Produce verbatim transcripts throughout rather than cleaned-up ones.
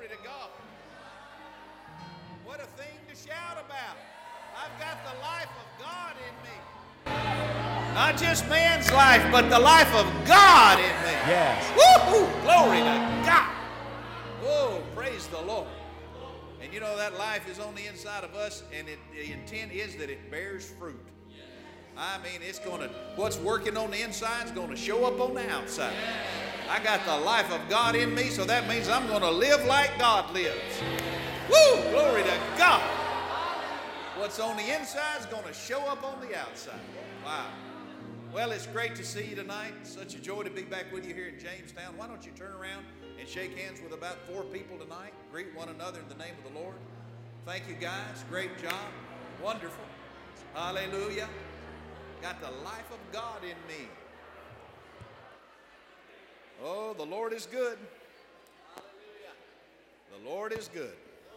to God. What a thing to shout about. I've got the life of God in me. Not just man's life, but the life of God in me. Yes. Woo-hoo! Glory to God. Oh, praise the Lord. And you know that life is on the inside of us, and it, the intent is that it bears fruit. I mean, it's going to, what's working on the inside is going to show up on the outside. I got the life of God in me, so that means I'm going to live like God lives. Woo! Glory to God. What's on the inside is going to show up on the outside. Wow. Well, it's great to see you tonight. Such a joy to be back with you here in Jamestown. Why don't you turn around and shake hands with about four people tonight. Greet one another in the name of the Lord. Thank you, guys. Great job. Wonderful. Hallelujah. Got the life of God in me. Oh, the Lord is good. The Lord is good.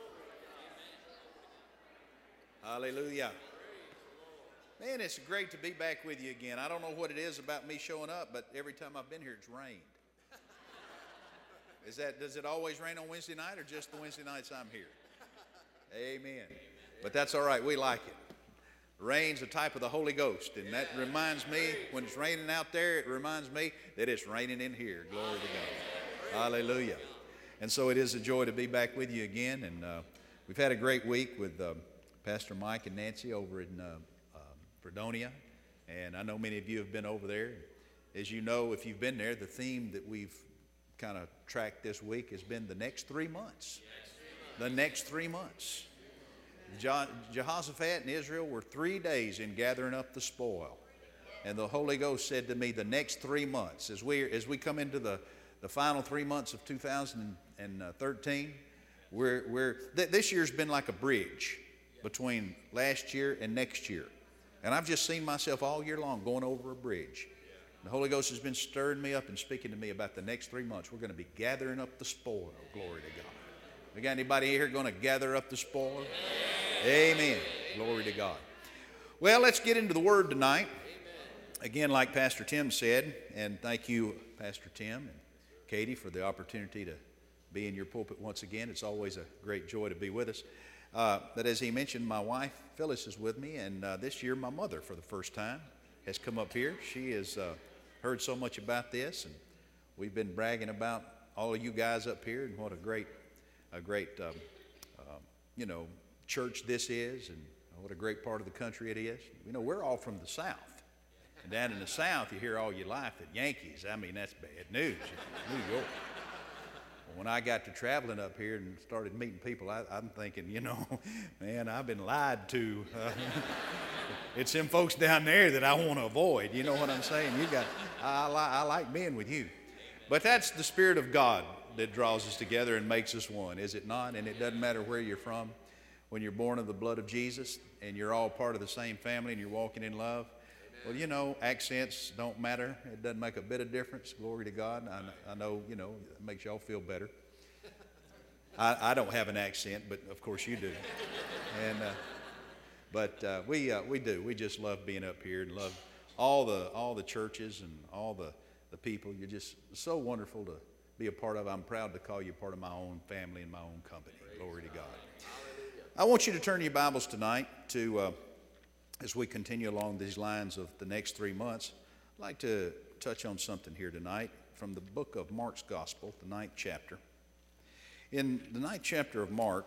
Hallelujah. Man, it's great to be back with you again. I don't know what it is about me showing up, but every time I've been here, it's rained. Is that, does it always rain on Wednesday night or just the Wednesday nights I'm here? Amen. But that's all right. We like it. Rain's a type of the Holy Ghost, and that reminds me, when it's raining out there, it reminds me that it's raining in here. Glory to God. Hallelujah. And so it is a joy to be back with you again, and uh, we've had a great week with uh, Pastor Mike and Nancy over in uh, uh, Fredonia, and I know many of you have been over there. As you know, if you've been there, the theme that we've kind of tracked this week has been the next three months. The next three months. Je- Jehoshaphat and Israel were three days in gathering up the spoil. And the Holy Ghost said to me, the next three months, as we as we come into the, the final three months of two thousand thirteen, we're, we're, th- this year's been like a bridge between last year and next year. And I've just seen myself all year long going over a bridge. The Holy Ghost has been stirring me up and speaking to me about the next three months. We're going to be gathering up the spoil. Glory to God. We got anybody here going to gather up the spoil? Amen. Amen. Glory to God. Well, let's get into the Word tonight. Again, like Pastor Tim said, and thank you, Pastor Tim and Katie, for the opportunity to be in your pulpit once again. It's always a great joy to be with us. Uh, but as he mentioned, my wife, Phyllis, is with me, and uh, this year my mother, for the first time, has come up here. She has uh, heard so much about this, and we've been bragging about all of you guys up here and what a great, a great, um, uh, you know, church this is, and what a great part of the country it is. You know, we're all from the South, and down in the South, you hear all your life that Yankees. I mean, that's bad news. New York. When I got to traveling up here and started meeting people, I, I'm thinking, you know, man, I've been lied to. Uh, it's them folks down there that I want to avoid. You know what I'm saying? You got, I, I, I like being with you. But that's the Spirit of God that draws us together and makes us one, is it not? And it doesn't matter where you're from. When you're born of the blood of Jesus and you're all part of the same family and you're walking in love, well, you know, accents don't matter. It doesn't make a bit of difference. Glory to God. I, I know, you know, it makes y'all feel better. I, I don't have an accent, but of course you do. And uh, but uh, we uh, we do. We just love being up here and love all the all the churches and all the the people. You're just so wonderful to be a part of. I'm proud to call you part of my own family and my own company. Glory to God. I want you to turn your Bibles tonight to. Uh, As we continue along these lines of the next three months, I'd like to touch on something here tonight from the book of Mark's Gospel, the ninth chapter. In the ninth chapter of Mark,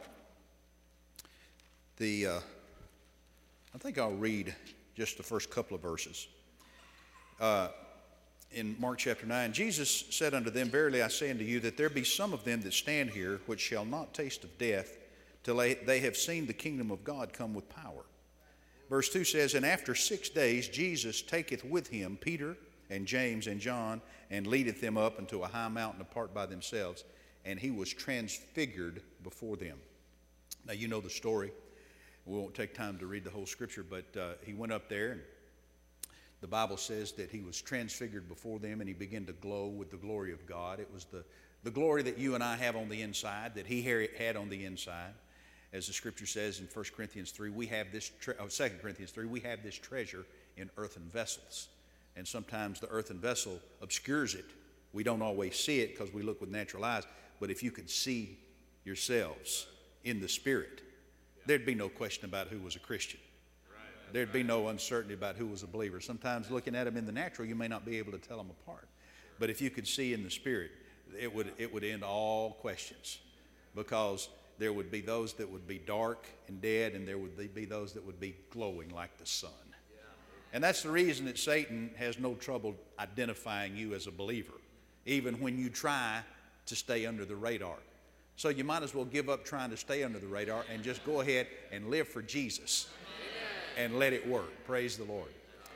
the uh, I think I'll read just the first couple of verses. Uh, in Mark chapter nine, Jesus said unto them, Verily I say unto you, that there be some of them that stand here which shall not taste of death till they, they have seen the kingdom of God come with power. Verse two says, And after six days Jesus taketh with him Peter and James and John, and leadeth them up into a high mountain apart by themselves, and he was transfigured before them. Now you know the story. We won't take time to read the whole scripture, but uh, he went up there, and the Bible says that he was transfigured before them, and he began to glow with the glory of God. It was the, the glory that you and I have on the inside, that he had on the inside. As the scripture says in First Corinthians three, we have this, tre- oh, Second Corinthians three, we have this treasure in earthen vessels. And sometimes the earthen vessel obscures it. We don't always see it because we look with natural eyes. But if you could see yourselves in the Spirit, there'd be no question about who was a Christian. There'd be no uncertainty about who was a believer. Sometimes looking at them in the natural, you may not be able to tell them apart. But if you could see in the Spirit, it would, it would end all questions, because there would be those that would be dark and dead, and there would be those that would be glowing like the sun. And that's the reason that Satan has no trouble identifying you as a believer, even when you try to stay under the radar. So you might as well give up trying to stay under the radar and just go ahead and live for Jesus and let it work. Praise the Lord.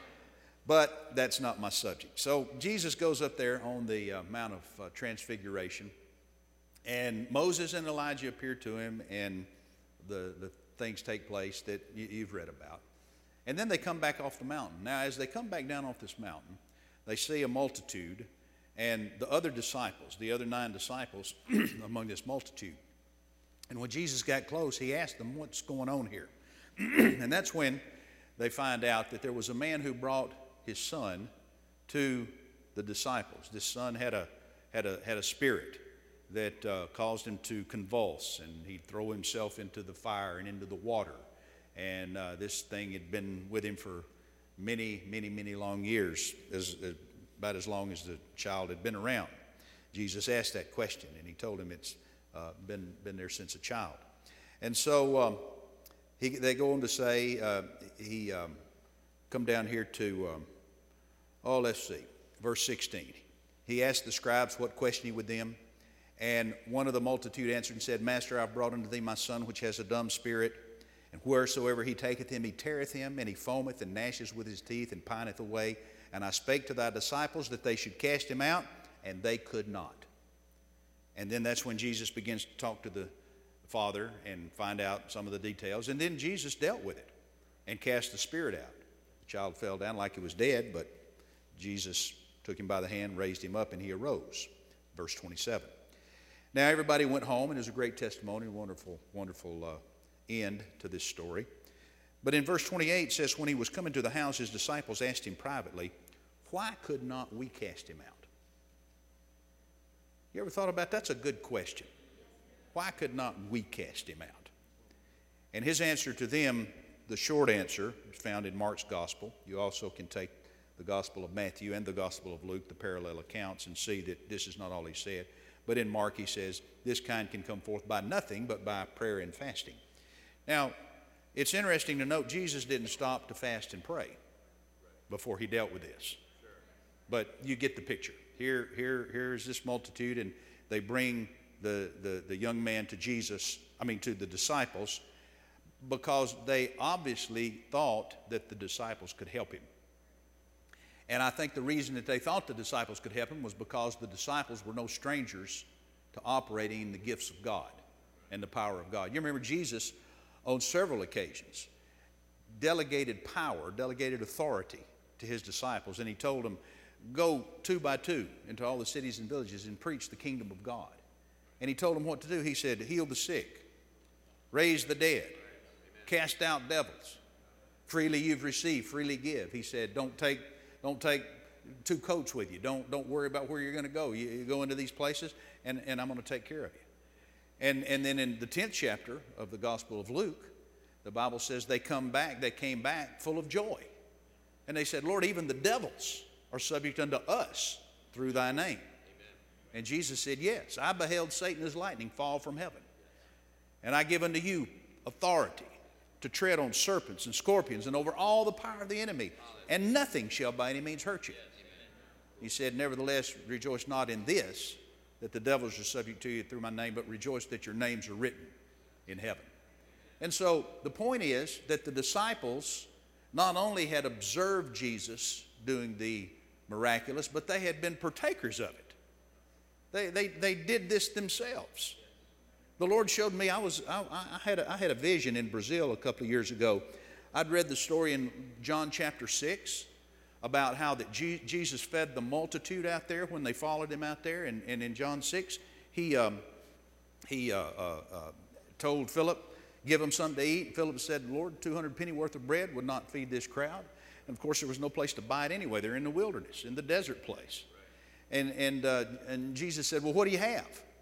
But that's not my subject. So Jesus goes up there on the uh, Mount of uh, Transfiguration, and Moses and Elijah appear to him, and the, the things take place that you, you've read about. And then they come back off the mountain. Now, as they come back down off this mountain, they see a multitude, and the other disciples, the other nine disciples among this multitude. And when Jesus got close, he asked them, what's going on here? And that's when they find out that there was a man who brought his son to the disciples. This son had a, had a, had a spirit that uh, caused him to convulse, and he'd throw himself into the fire and into the water. And uh, this thing had been with him for many, many, many long years, as, as, about as long as the child had been around. Jesus asked that question, and he told him it's uh, been, been there since a child. And so um, he, they go on to say, uh, he um, come down here to, um, oh, let's see, verse sixteen. He asked the scribes what question he would them. And one of the multitude answered and said, Master, I've brought unto thee my son, which has a dumb spirit. And wheresoever he taketh him, he teareth him, and he foameth and gnasheth with his teeth, and pineth away. And I spake to thy disciples that they should cast him out, and they could not. And then that's when Jesus begins to talk to the Father and find out some of the details. And then Jesus dealt with it and cast the spirit out. The child fell down like he was dead, but Jesus took him by the hand, raised him up, and he arose. Verse twenty-seven. Now everybody went home, and it was a great testimony, wonderful, wonderful uh, end to this story. But in verse twenty-eight it says, when he was coming to the house, his disciples asked him privately, why could not we cast him out? You ever thought about that? That's a good question. Why could not we cast him out? And his answer to them, the short answer, is found in Mark's gospel. You also can take the gospel of Matthew and the gospel of Luke, the parallel accounts, and see that this is not all he said. But in Mark he says, this kind can come forth by nothing but by prayer and fasting. Now, it's interesting to note Jesus didn't stop to fast and pray before he dealt with this. But you get the picture. Here, here, here's this multitude, and they bring the, the, the young man to Jesus, I mean to the disciples, because they obviously thought that the disciples could help him. And I think the reason that they thought the disciples could help him was because the disciples were no strangers to operating in the gifts of God and the power of God. You remember Jesus, on several occasions, delegated power, delegated authority to his disciples, and he told them, go two by two into all the cities and villages and preach the kingdom of God. And he told them what to do. He said, heal the sick, raise the dead, cast out devils. Freely you've received, freely give. He said, don't take, don't take two coats with you. Don't, don't worry about where you're going to go. You, you go into these places, and, and I'm going to take care of you. And, and then in the tenth chapter of the Gospel of Luke, the Bible says they come back, they came back full of joy. And they said, Lord, even the devils are subject unto us through thy name. Amen. And Jesus said, yes, I beheld Satan as lightning fall from heaven. And I give unto you authority to tread on serpents and scorpions and over all the power of the enemy. And nothing shall by any means hurt you. He said, nevertheless, rejoice not in this, that the devils are subject to you through my name, but rejoice that your names are written in heaven. And so the point is that the disciples not only had observed Jesus doing the miraculous, but they had been partakers of it. They, they, they did this themselves. The Lord showed me, I, was, I, I, had a, I had a vision in Brazil a couple of years ago. I'd read the story in John chapter six about how that G, Jesus fed the multitude out there when they followed him out there. And, and in John six, he, um, he uh, uh, uh, told Philip, give them something to eat. Philip said, Lord, two hundred penny worth of bread would not feed this crowd. And of course, there was no place to buy it anyway. They're in the wilderness, in the desert place. And, and, uh, and Jesus said, well, what do you have?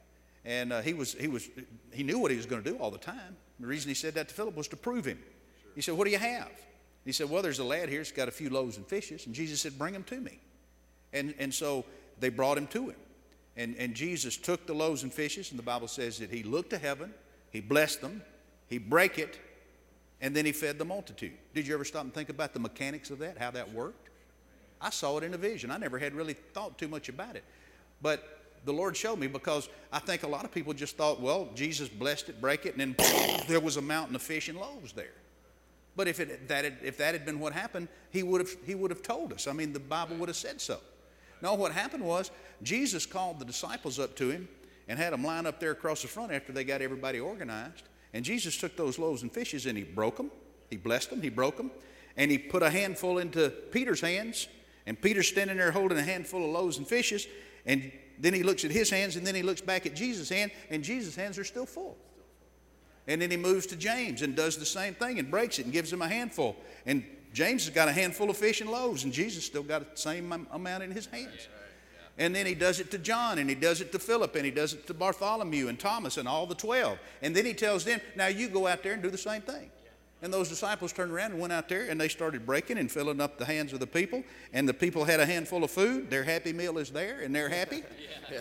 And uh, he was he was he knew what he was going to do all the time. The reason he said that to Philip was to prove him. Sure. He said, "What do you have?" He said, "Well, there's a lad here. He's got a few loaves and fishes." And Jesus said, "Bring them to me." And and so they brought him to him. And and Jesus took the loaves and fishes, and the Bible says that he looked to heaven, he blessed them, he broke it, and then he fed the multitude. Did you ever stop and think about the mechanics of that, how that worked? I saw it in a vision. I never had really thought too much about it. But the Lord showed me, because I think a lot of people just thought, well, Jesus blessed it, break it, and then there was a mountain of fish and loaves there. But if it, that had, if that had been what happened, he would have he would have told us. I mean, the Bible would have said so. No, what happened was Jesus called the disciples up to him and had them line up there across the front after they got everybody organized. And Jesus took those loaves and fishes and he broke them. He blessed them. He broke them. And he put a handful into Peter's hands. And Peter's standing there holding a handful of loaves and fishes. And then he looks at his hands, and then he looks back at Jesus' hand, and Jesus' hands are still full. And then he moves to James and does the same thing and breaks it and gives him a handful. And James has got a handful of fish and loaves, and Jesus still got the same amount in his hands. And then he does it to John, and he does it to Philip, and he does it to Bartholomew and Thomas and all the twelve. And then he tells them, now you go out there and do the same thing. And those disciples turned around and went out there, and they started breaking and filling up the hands of the people. And the people had a handful of food. Their happy meal is there, and they're happy. Yeah.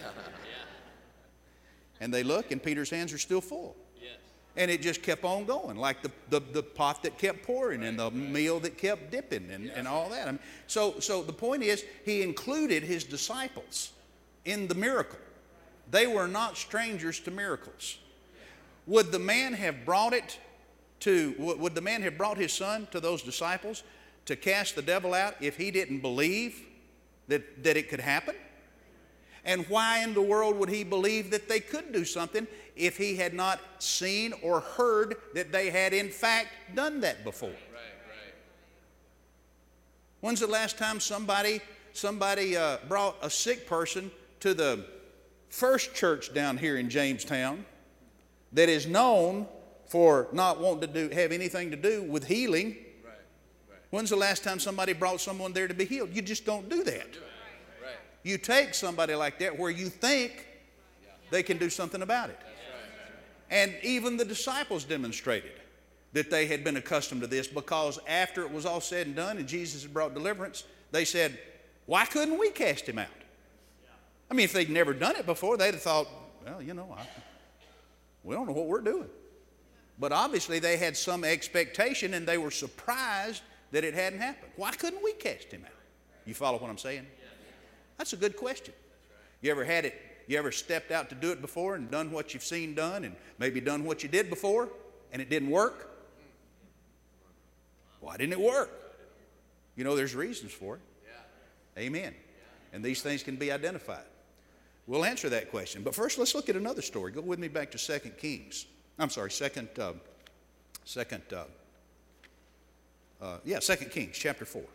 And they look, and Peter's hands are still full. Yes. And it just kept on going, like the, the, the pot that kept pouring, right, and the right. meal that kept dipping, and, yes. and all that. I mean, so, so the point is, he included his disciples in the miracle. They were not strangers to miracles. Would the man have brought it to, would the man have brought his son to those disciples to cast the devil out if he didn't believe that, that it could happen? And why in the world would he believe that they could do something if he had not seen or heard that they had in fact done that before? Right, right. When's the last time somebody, somebody uh, brought a sick person to the First Church down here in Jamestown that is known for not wanting to do, have anything to do with healing? Right, right. When's the last time somebody brought someone there to be healed? You just don't do that. Don't do right. You take somebody like that where you think yeah. they can do something about it. Right. And even the disciples demonstrated that they had been accustomed to this, because after it was all said and done and Jesus had brought deliverance, they said, why couldn't we cast him out? Yeah. I mean, if they'd never done it before, they'd have thought, well, you know, I, we don't know what we're doing. But obviously they had some expectation, and they were surprised that it hadn't happened. Why couldn't we cast him out? You follow what I'm saying? That's a good question. You ever had it, you ever stepped out to do it before and done what you've seen done, and maybe done what you did before and it didn't work? Why didn't it work? You know, there's reasons for it. Amen. And these things can be identified. We'll answer that question. But first, let's look at another story. Go with me back to Second Kings. I'm sorry, Second, uh, Second, uh, uh, yeah, Second Kings, chapter four.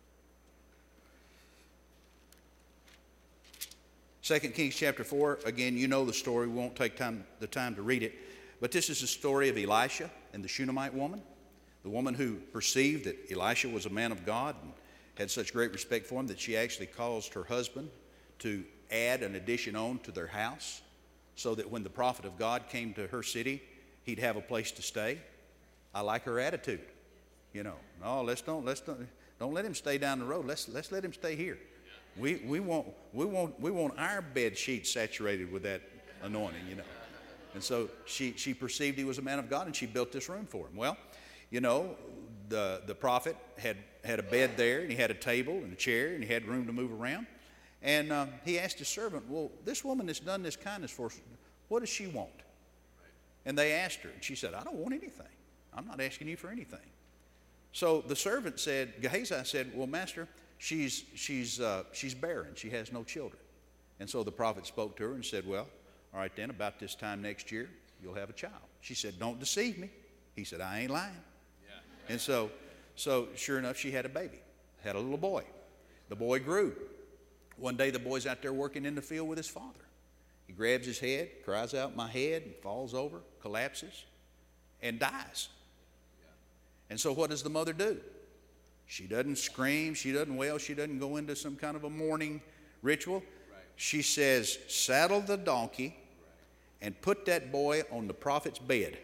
Second Kings, chapter four. Again, you know the story. We won't take time, the time to read it. But this is the story of Elisha and the Shunammite woman, the woman who perceived that Elisha was a man of God and had such great respect for him that she actually caused her husband to add an addition on to their house, so that when the prophet of God came to her city, he'd have a place to stay. I like her attitude. You know, no, let's don't let's don't don't let him stay down the road. Let's let's let him stay here. We we want we want we want our bed sheets saturated with that anointing, you know. And so she she perceived he was a man of God, and she built this room for him. Well, you know, the the prophet had had a bed there, and he had a table and a chair, and he had room to move around. And um, he asked his servant, well, this woman that's done this kindness for us, what does she want? And they asked her, and she said, I don't want anything. I'm not asking you for anything. So the servant said, Gehazi said, well, master, she's, she's, uh, she's barren. She has no children. And so the prophet spoke to her and said, well, all right then, about this time next year, you'll have a child. She said, don't deceive me. He said, I ain't lying. Yeah. And so, so sure enough, she had a baby, had a little boy. The boy grew. One day the boy's out there working in the field with his father. He grabs his head, cries out, my head, and falls over, collapses, and dies. And so what does the mother do? She doesn't scream, she doesn't wail, she doesn't go into some kind of a mourning ritual. She says, saddle the donkey and put that boy on the prophet's bed.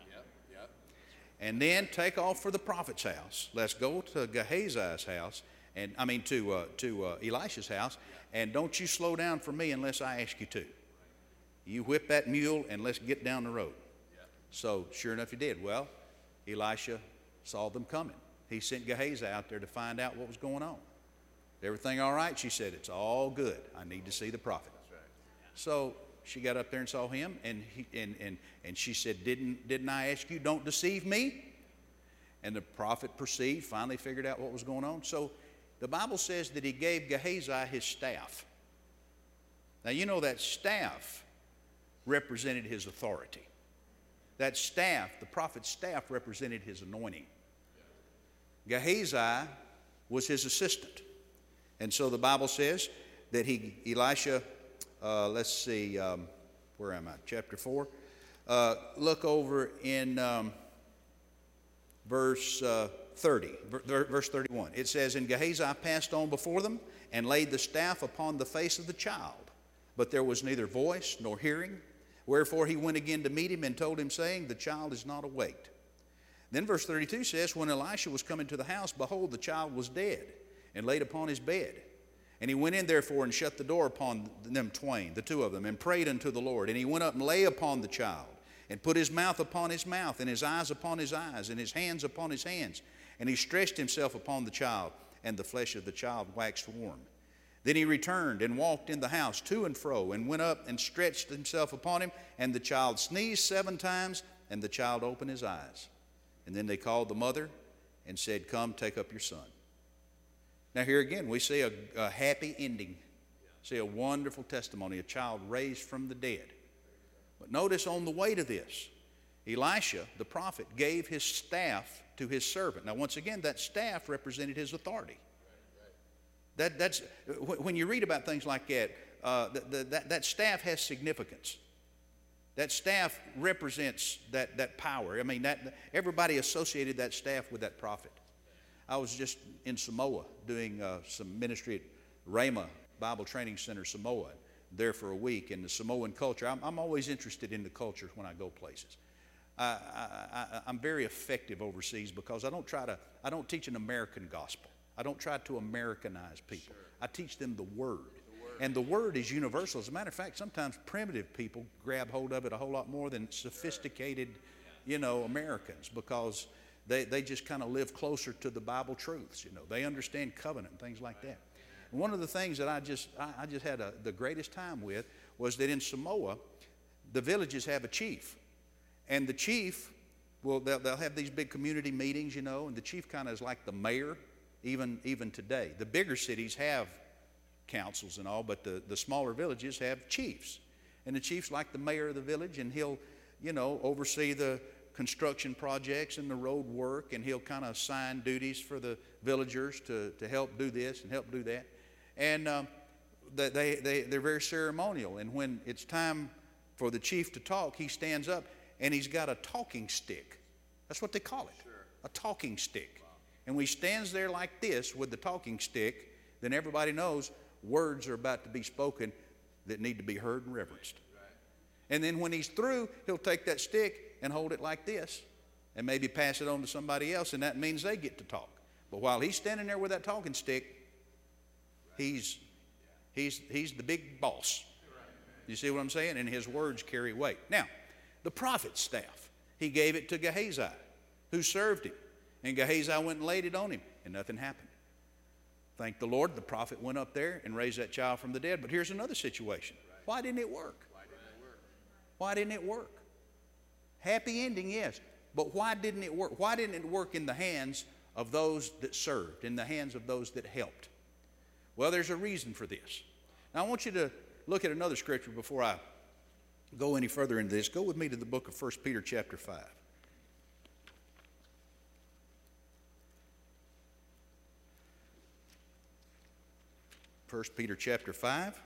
And then take off for the prophet's house. Let's go to Gehazi's house, and I mean to uh, to uh, Elisha's house, and don't you slow down for me unless I ask you to. You whip that mule and let's get down the road. So sure enough, he did. Well, Elisha saw them coming. He sent Gehazi out there to find out what was going on. Everything all right? She said, it's all good. I need to see the prophet. So she got up there and saw him, and he, and, and, and she said, didn't, didn't I ask you, don't deceive me? And the prophet perceived, finally figured out what was going on. So the Bible says that he gave Gehazi his staff. Now you know that staff represented his authority. That staff, the prophet's staff, represented his anointing. Gehazi was his assistant. And so the Bible says that he, Elisha, uh, let's see, um, where am I? Chapter four. Uh, look over in um, verse uh, thirty, verse thirty-one. It says, and Gehazi passed on before them and laid the staff upon the face of the child. But there was neither voice nor hearing. Wherefore he went again to meet him and told him, saying, the child is not awaked. Then verse thirty-two says, when Elisha was coming to the house, behold, the child was dead, and laid upon his bed. And he went in therefore and shut the door upon them twain, the two of them, and prayed unto the Lord. And he went up and lay upon the child, and put his mouth upon his mouth, and his eyes upon his eyes, and his hands upon his hands. And he stretched himself upon the child, and the flesh of the child waxed warm. Then he returned and walked in the house to and fro, and went up and stretched himself upon him, and the child sneezed seven times, and the child opened his eyes. And then they called the mother and said, come, take up your son. Now here again, we see a, a happy ending. See a wonderful testimony, a child raised from the dead. But notice on the way to this, Elisha, the prophet, gave his staff to his servant. Now once again, that staff represented his authority. That, that's, when you read about things like that, uh, the, the, that, that staff has significance. That staff represents that, that power. I mean, that, everybody associated that staff with that prophet. I was just in Samoa doing uh, some ministry at Rhema Bible Training Center, Samoa, there for a week. And the Samoan culture, I'm, I'm always interested in the culture when I go places. I, I, I, I'm very effective overseas because I don't try to, I don't teach an American gospel. I don't try to Americanize people. Sure. I teach them the Word. the Word. And the Word is universal. As a matter of fact, sometimes primitive people grab hold of it a whole lot more than sophisticated, you know, Americans, because they, they just kind of live closer to the Bible truths. You know, they understand covenant and things like that. And one of the things that I just, I, I just had a, the greatest time with was that in Samoa, the villages have a chief. And the chief, well, they'll, they'll have these big community meetings, you know, and the chief kind of is like the mayor. Even, even today. The bigger cities have councils and all, but the, the smaller villages have chiefs. And the chief's like the mayor of the village, and he'll, you know, oversee the construction projects and the road work, and he'll kind of assign duties for the villagers to, to help do this and help do that. And um, they, they, they're very ceremonial. And when it's time for the chief to talk, he stands up, and he's got a talking stick. That's what they call it, sure. A talking stick. And when he stands there like this with the talking stick, then everybody knows words are about to be spoken that need to be heard and reverenced. And then when he's through, he'll take that stick and hold it like this and maybe pass it on to somebody else, and that means they get to talk. But while he's standing there with that talking stick, he's, he's, he's the big boss. You see what I'm saying? And his words carry weight. Now, the prophet's staff, he gave it to Gehazi, who served him. And Gehazi went and laid it on him, and nothing happened. Thank the Lord, the prophet went up there and raised that child from the dead. But here's another situation. Why didn't it work? Why didn't it work? Happy ending, yes. But why didn't it work? Why didn't it work in the hands of those that served, in the hands of those that helped? Well, there's a reason for this. Now, I want you to look at another scripture before I go any further into this. Go with me to the book of First Peter chapter five. First Peter chapter five,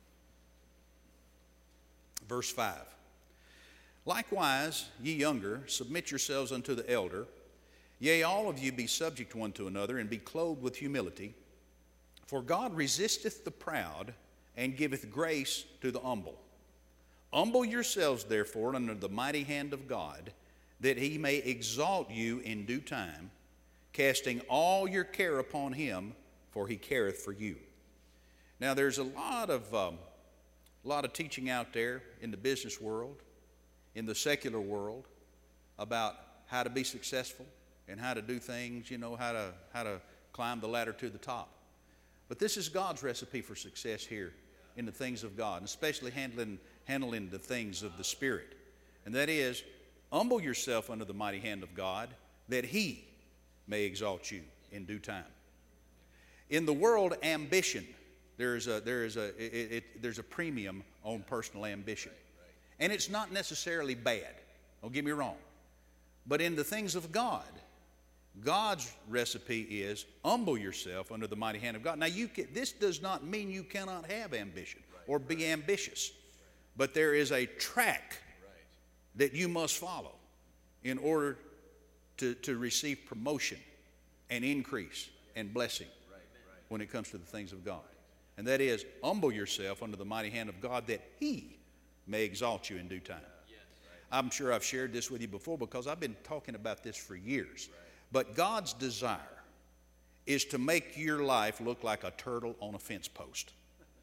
verse five. Likewise, ye younger, submit yourselves unto the elder. Yea, all of you be subject one to another, and be clothed with humility. For God resisteth the proud, and giveth grace to the humble. Humble yourselves, therefore, under the mighty hand of God, that he may exalt you in due time, casting all your care upon him, for he careth for you. Now, there's a lot of, um, a lot of teaching out there in the business world, in the secular world, about how to be successful and how to do things, you know, how to, how to climb the ladder to the top. But this is God's recipe for success here in the things of God, and especially handling, handling the things of the Spirit. And that is, humble yourself under the mighty hand of God, that he may exalt you in due time. In the world, ambition, there is a, there is a, it, it, there's a premium on personal ambition. And it's not necessarily bad, don't get me wrong. But in the things of God, God's recipe is humble yourself under the mighty hand of God. Now, you can, this does not mean you cannot have ambition or be ambitious, but there is a track that you must follow in order to, to receive promotion and increase and blessing when it comes to the things of God. And that is, humble yourself under the mighty hand of God, that he may exalt you in due time. I'm sure I've shared this with you before, because I've been talking about this for years. But God's desire is to make your life look like a turtle on a fence post.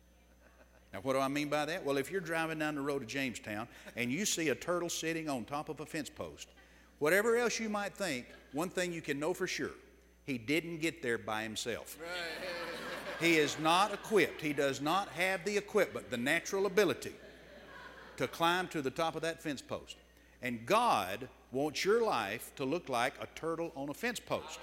Now, what do I mean by that? Well, if you're driving down the road to Jamestown and you see a turtle sitting on top of a fence post, whatever else you might think, one thing you can know for sure, he didn't get there by himself. He is not equipped. He does not have the equipment, the natural ability to climb to the top of that fence post. And God wants your life to look like a turtle on a fence post.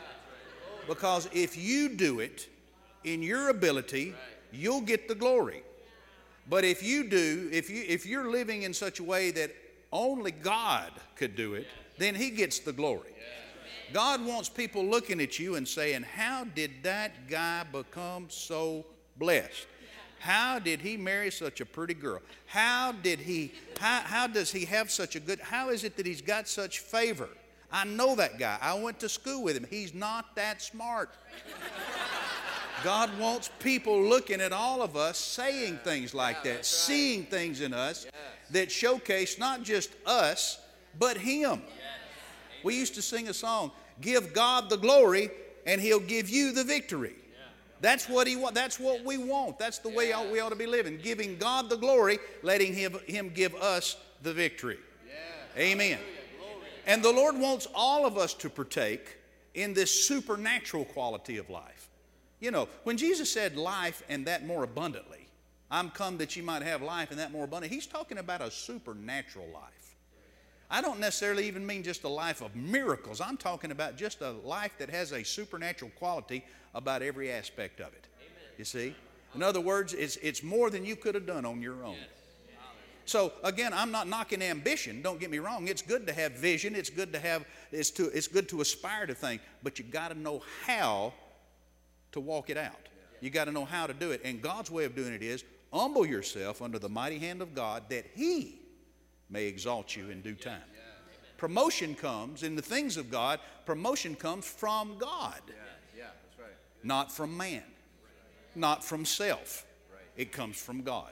Because if you do it in your ability, you'll get the glory. But if you do, if you if you're living in such a way that only God could do it, then he gets the glory. God wants people looking at you and saying, how did that guy become so blessed? How did he marry such a pretty girl? How did he, how, how does he have such a good, how is it that he's got such favor? I know that guy. I went to school with him. He's not that smart. God wants people looking at all of us, saying things like that, seeing things in us that showcase not just us, but him. We used to sing a song, give God the glory and he'll give you the victory. That's what he want. That's what we want. That's the way we ought to be living. Giving God the glory, letting him, him give us the victory. Yeah. Amen. And the Lord wants all of us to partake in this supernatural quality of life. You know, when Jesus said life and that more abundantly, I'm come that you might have life and that more abundantly, he's talking about a supernatural life. I don't necessarily even mean just a life of miracles. I'm talking about just a life that has a supernatural quality about every aspect of it. Amen. You see? In other words, it's, it's more than you could have done on your own. Yes. So again, I'm not knocking ambition. Don't get me wrong. It's good to have vision. It's good to have. It's to. It's good to aspire to things. But you got to know how to walk it out. You got to know how to do it. And God's way of doing it is humble yourself under the mighty hand of God, that he may exalt you in due time. Promotion comes in the things of God. Promotion comes from God, not from man, not from self. It comes from God.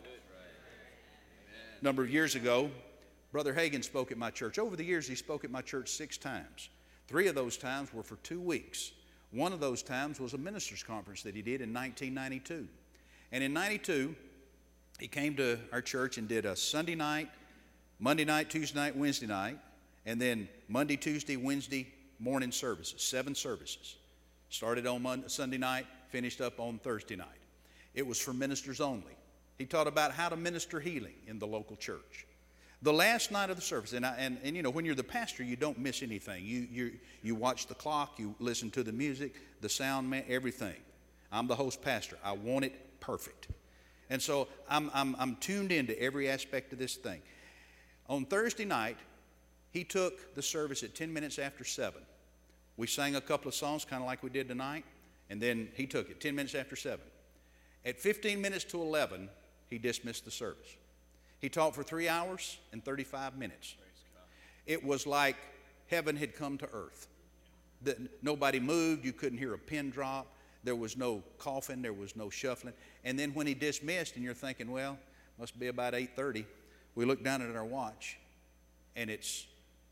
A number of years ago, Brother Hagin spoke at my church. Over the years, he spoke at my church six times. Three of those times were for two weeks. One of those times was a ministers' conference that he did in nineteen ninety-two. And in ninety-two, he came to our church and did a Sunday night, Monday night, Tuesday night, Wednesday night, and then Monday, Tuesday, Wednesday morning services, seven services. Started on Monday, Sunday night, finished up on Thursday night. It was for ministers only. He taught about how to minister healing in the local church. The last night of the service, and, I, and, and you know, when you're the pastor, you don't miss anything. You, you, you watch the clock, you listen to the music, the sound man, everything. I'm the host pastor. I want it perfect. And so I'm, I'm, I'm tuned into every aspect of this thing. On Thursday night, he took the service at ten minutes after seven. We sang a couple of songs, kind of like we did tonight, and then he took it ten minutes after seven. At fifteen minutes to eleven, he dismissed the service. He taught for three hours and thirty-five minutes. It was like heaven had come to earth. The, nobody moved. You couldn't hear a pin drop. There was no coughing. There was no shuffling. And then when he dismissed, and you're thinking, well, must be about eight thirty. we looked down at our watch, and it's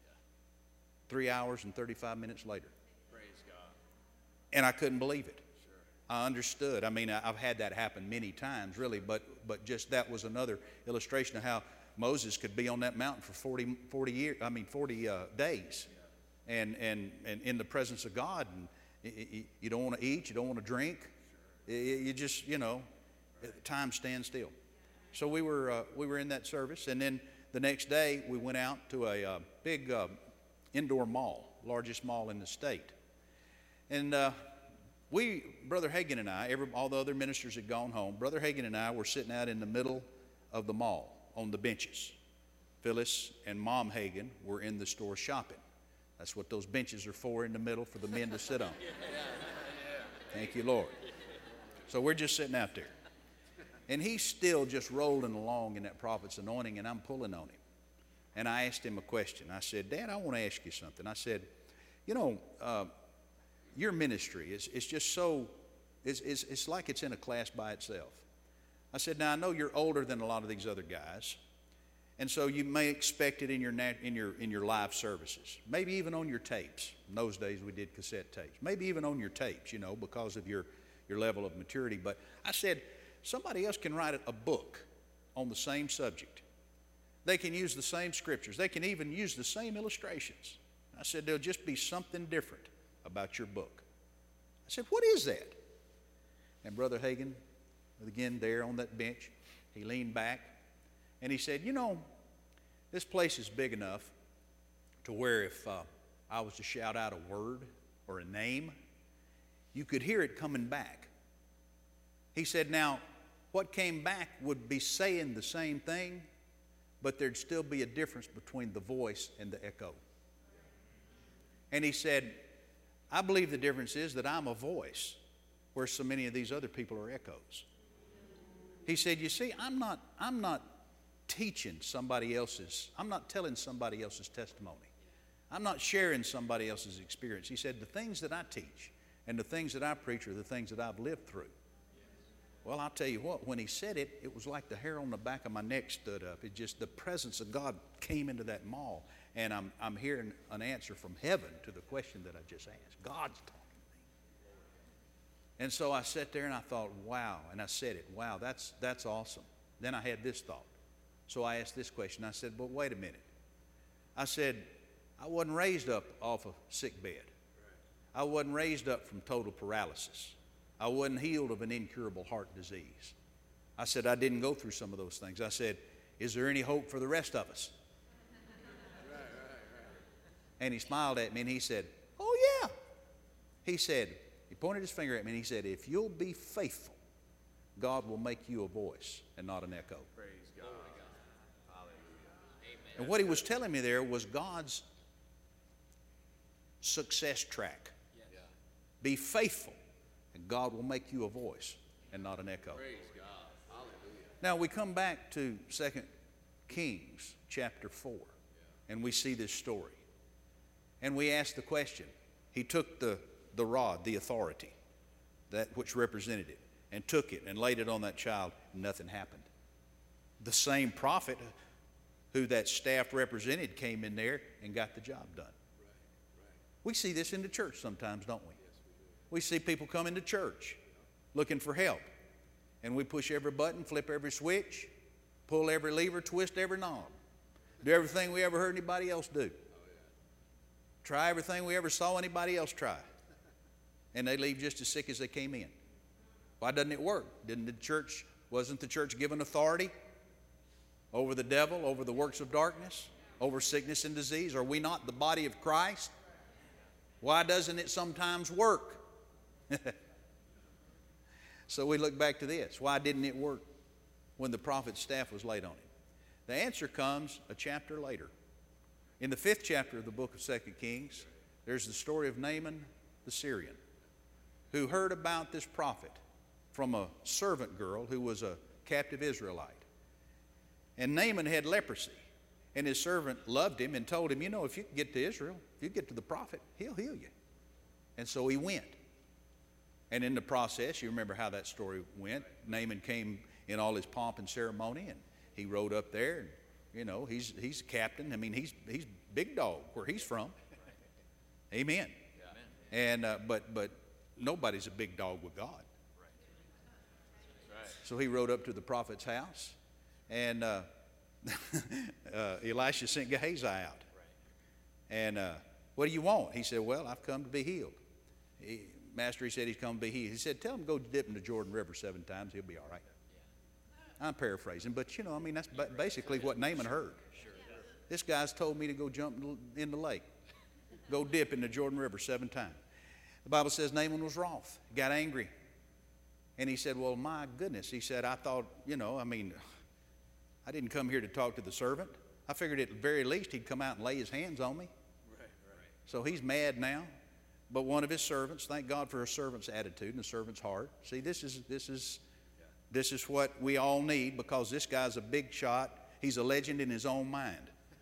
three hours and thirty-five minutes later. Praise God. And I couldn't believe it. Sure. I understood. I mean, I- I've had that happen many times, really, but but just that was another illustration of how Moses could be on that mountain for forty, forty years. I mean, forty uh, days, Yeah. and and and in the presence of God. And y- y- you don't want to eat, you don't want to drink. Sure. Y- You just, you know, Right. time stands still. So we were uh, we were in that service, and then the next day we went out to a uh, big uh, indoor mall, largest mall in the state, and uh, we, Brother Hagin and I, every, all the other ministers had gone home. Brother Hagin and I were sitting out in the middle of the mall on the benches. Phyllis and Mom Hagin were in the store shopping. That's what those benches are for, in the middle, for the men to sit on. Thank you, Lord. So we're just sitting out there. And he's still just rolling along in that prophet's anointing, and I'm pulling on him. And I asked him a question. I said, Dad, I want to ask you something. I said, you know, uh, your ministry is it's just so, it's, it's, it's like it's in a class by itself. I said, now I know you're older than a lot of these other guys, and so you may expect it in your, nat, in your, in your live services, maybe even on your tapes. In those days we did cassette tapes. Maybe even on your tapes, you know, because of your, your level of maturity. But I said, somebody else can write a book on the same subject. They can use the same scriptures. They can even use the same illustrations. I said, there'll just be something different about your book. I said, what is that? And Brother Hagin, again there on that bench, he leaned back and he said, you know, this place is big enough to where if uh, I was to shout out a word or a name, you could hear it coming back. He said, now, what came back would be saying the same thing, but there'd still be a difference between the voice and the echo. And he said, I believe the difference is that I'm a voice where so many of these other people are echoes. He said, you see, I'm not, I'm not teaching somebody else's, I'm not telling somebody else's testimony. I'm not sharing somebody else's experience. He said, the things that I teach and the things that I preach are the things that I've lived through. Well, I'll tell you what, when he said it, it was like the hair on the back of my neck stood up. It just, the presence of God came into that mall, and I'm, I'm hearing an answer from heaven to the question that I just asked. God's talking to me. And so I sat there and I thought, wow, and I said it, wow, that's, that's awesome. Then I had this thought. So I asked this question. I said, but wait a minute. I said, I wasn't raised up off a sick bed. I wasn't raised up from total paralysis. I wasn't healed of an incurable heart disease. I said, I didn't go through some of those things. I said, is there any hope for the rest of us? Right, right, right. And he smiled at me and he said, oh yeah. He said, he pointed his finger at me and he said, if you'll be faithful, God will make you a voice and not an echo. Praise God. Hallelujah. Amen. And what he was telling me there was God's success track. Yes. Yeah. Be faithful, and God will make you a voice and not an echo. Praise God. Hallelujah. Now we come back to Second Kings chapter four, Yeah. and we see this story. And we ask the question. He took the, the rod, the authority, that which represented it, and took it and laid it on that child, and nothing happened. The same prophet who that staff represented came in there and got the job done. Right, right. We see this in the church sometimes, don't we? Yes, we do. We see people come into church looking for help. And we push every button, flip every switch, pull every lever, twist every knob. Do everything we ever heard anybody else do. Oh, yeah. Try everything we ever saw anybody else try. And they leave just as sick as they came in. Why doesn't it work? Didn't the church, wasn't the church given authority over the devil, over the works of darkness, over sickness and disease? Are we not the body of Christ? Why doesn't it sometimes work? So we look back to this. Why didn't it work when the prophet's staff was laid on him? The answer comes a chapter later. In the fifth chapter of the book of Second Kings, there's the story of Naaman the Syrian, who heard about this prophet from a servant girl who was a captive Israelite. And Naaman had leprosy. And his servant loved him and told him, you know, if you get to Israel, if you get to the prophet, he'll heal you. And so he went. And in the process, you remember how that story went. Naaman came in all his pomp and ceremony, and he rode up there, and You know, he's, he's a captain. I mean, he's, he's big dog where he's from. Amen. And, uh, but, but nobody's a big dog with God. So he rode up to the prophet's house, and uh, uh, Elisha sent Gehazi out. And uh, what do you want? He said, well, I've come to be healed. He, Master, he said he's come to be healed. He said, tell him to go dip in the Jordan River seven times. He'll be all right. I'm paraphrasing, but you know, I mean, that's basically what Naaman heard. This guy's told me to go jump in the lake. Go dip in the Jordan River seven times. The Bible says Naaman was wroth, got angry. And he said, well, my goodness. He said, I thought, you know, I mean, I didn't come here to talk to the servant. I figured at the very least he'd come out and lay his hands on me. Right, right. So he's mad now. But one of his servants, thank God for a servant's attitude and a servant's heart. See, this is, this is, this is what we all need, because this guy's a big shot. He's a legend in his own mind.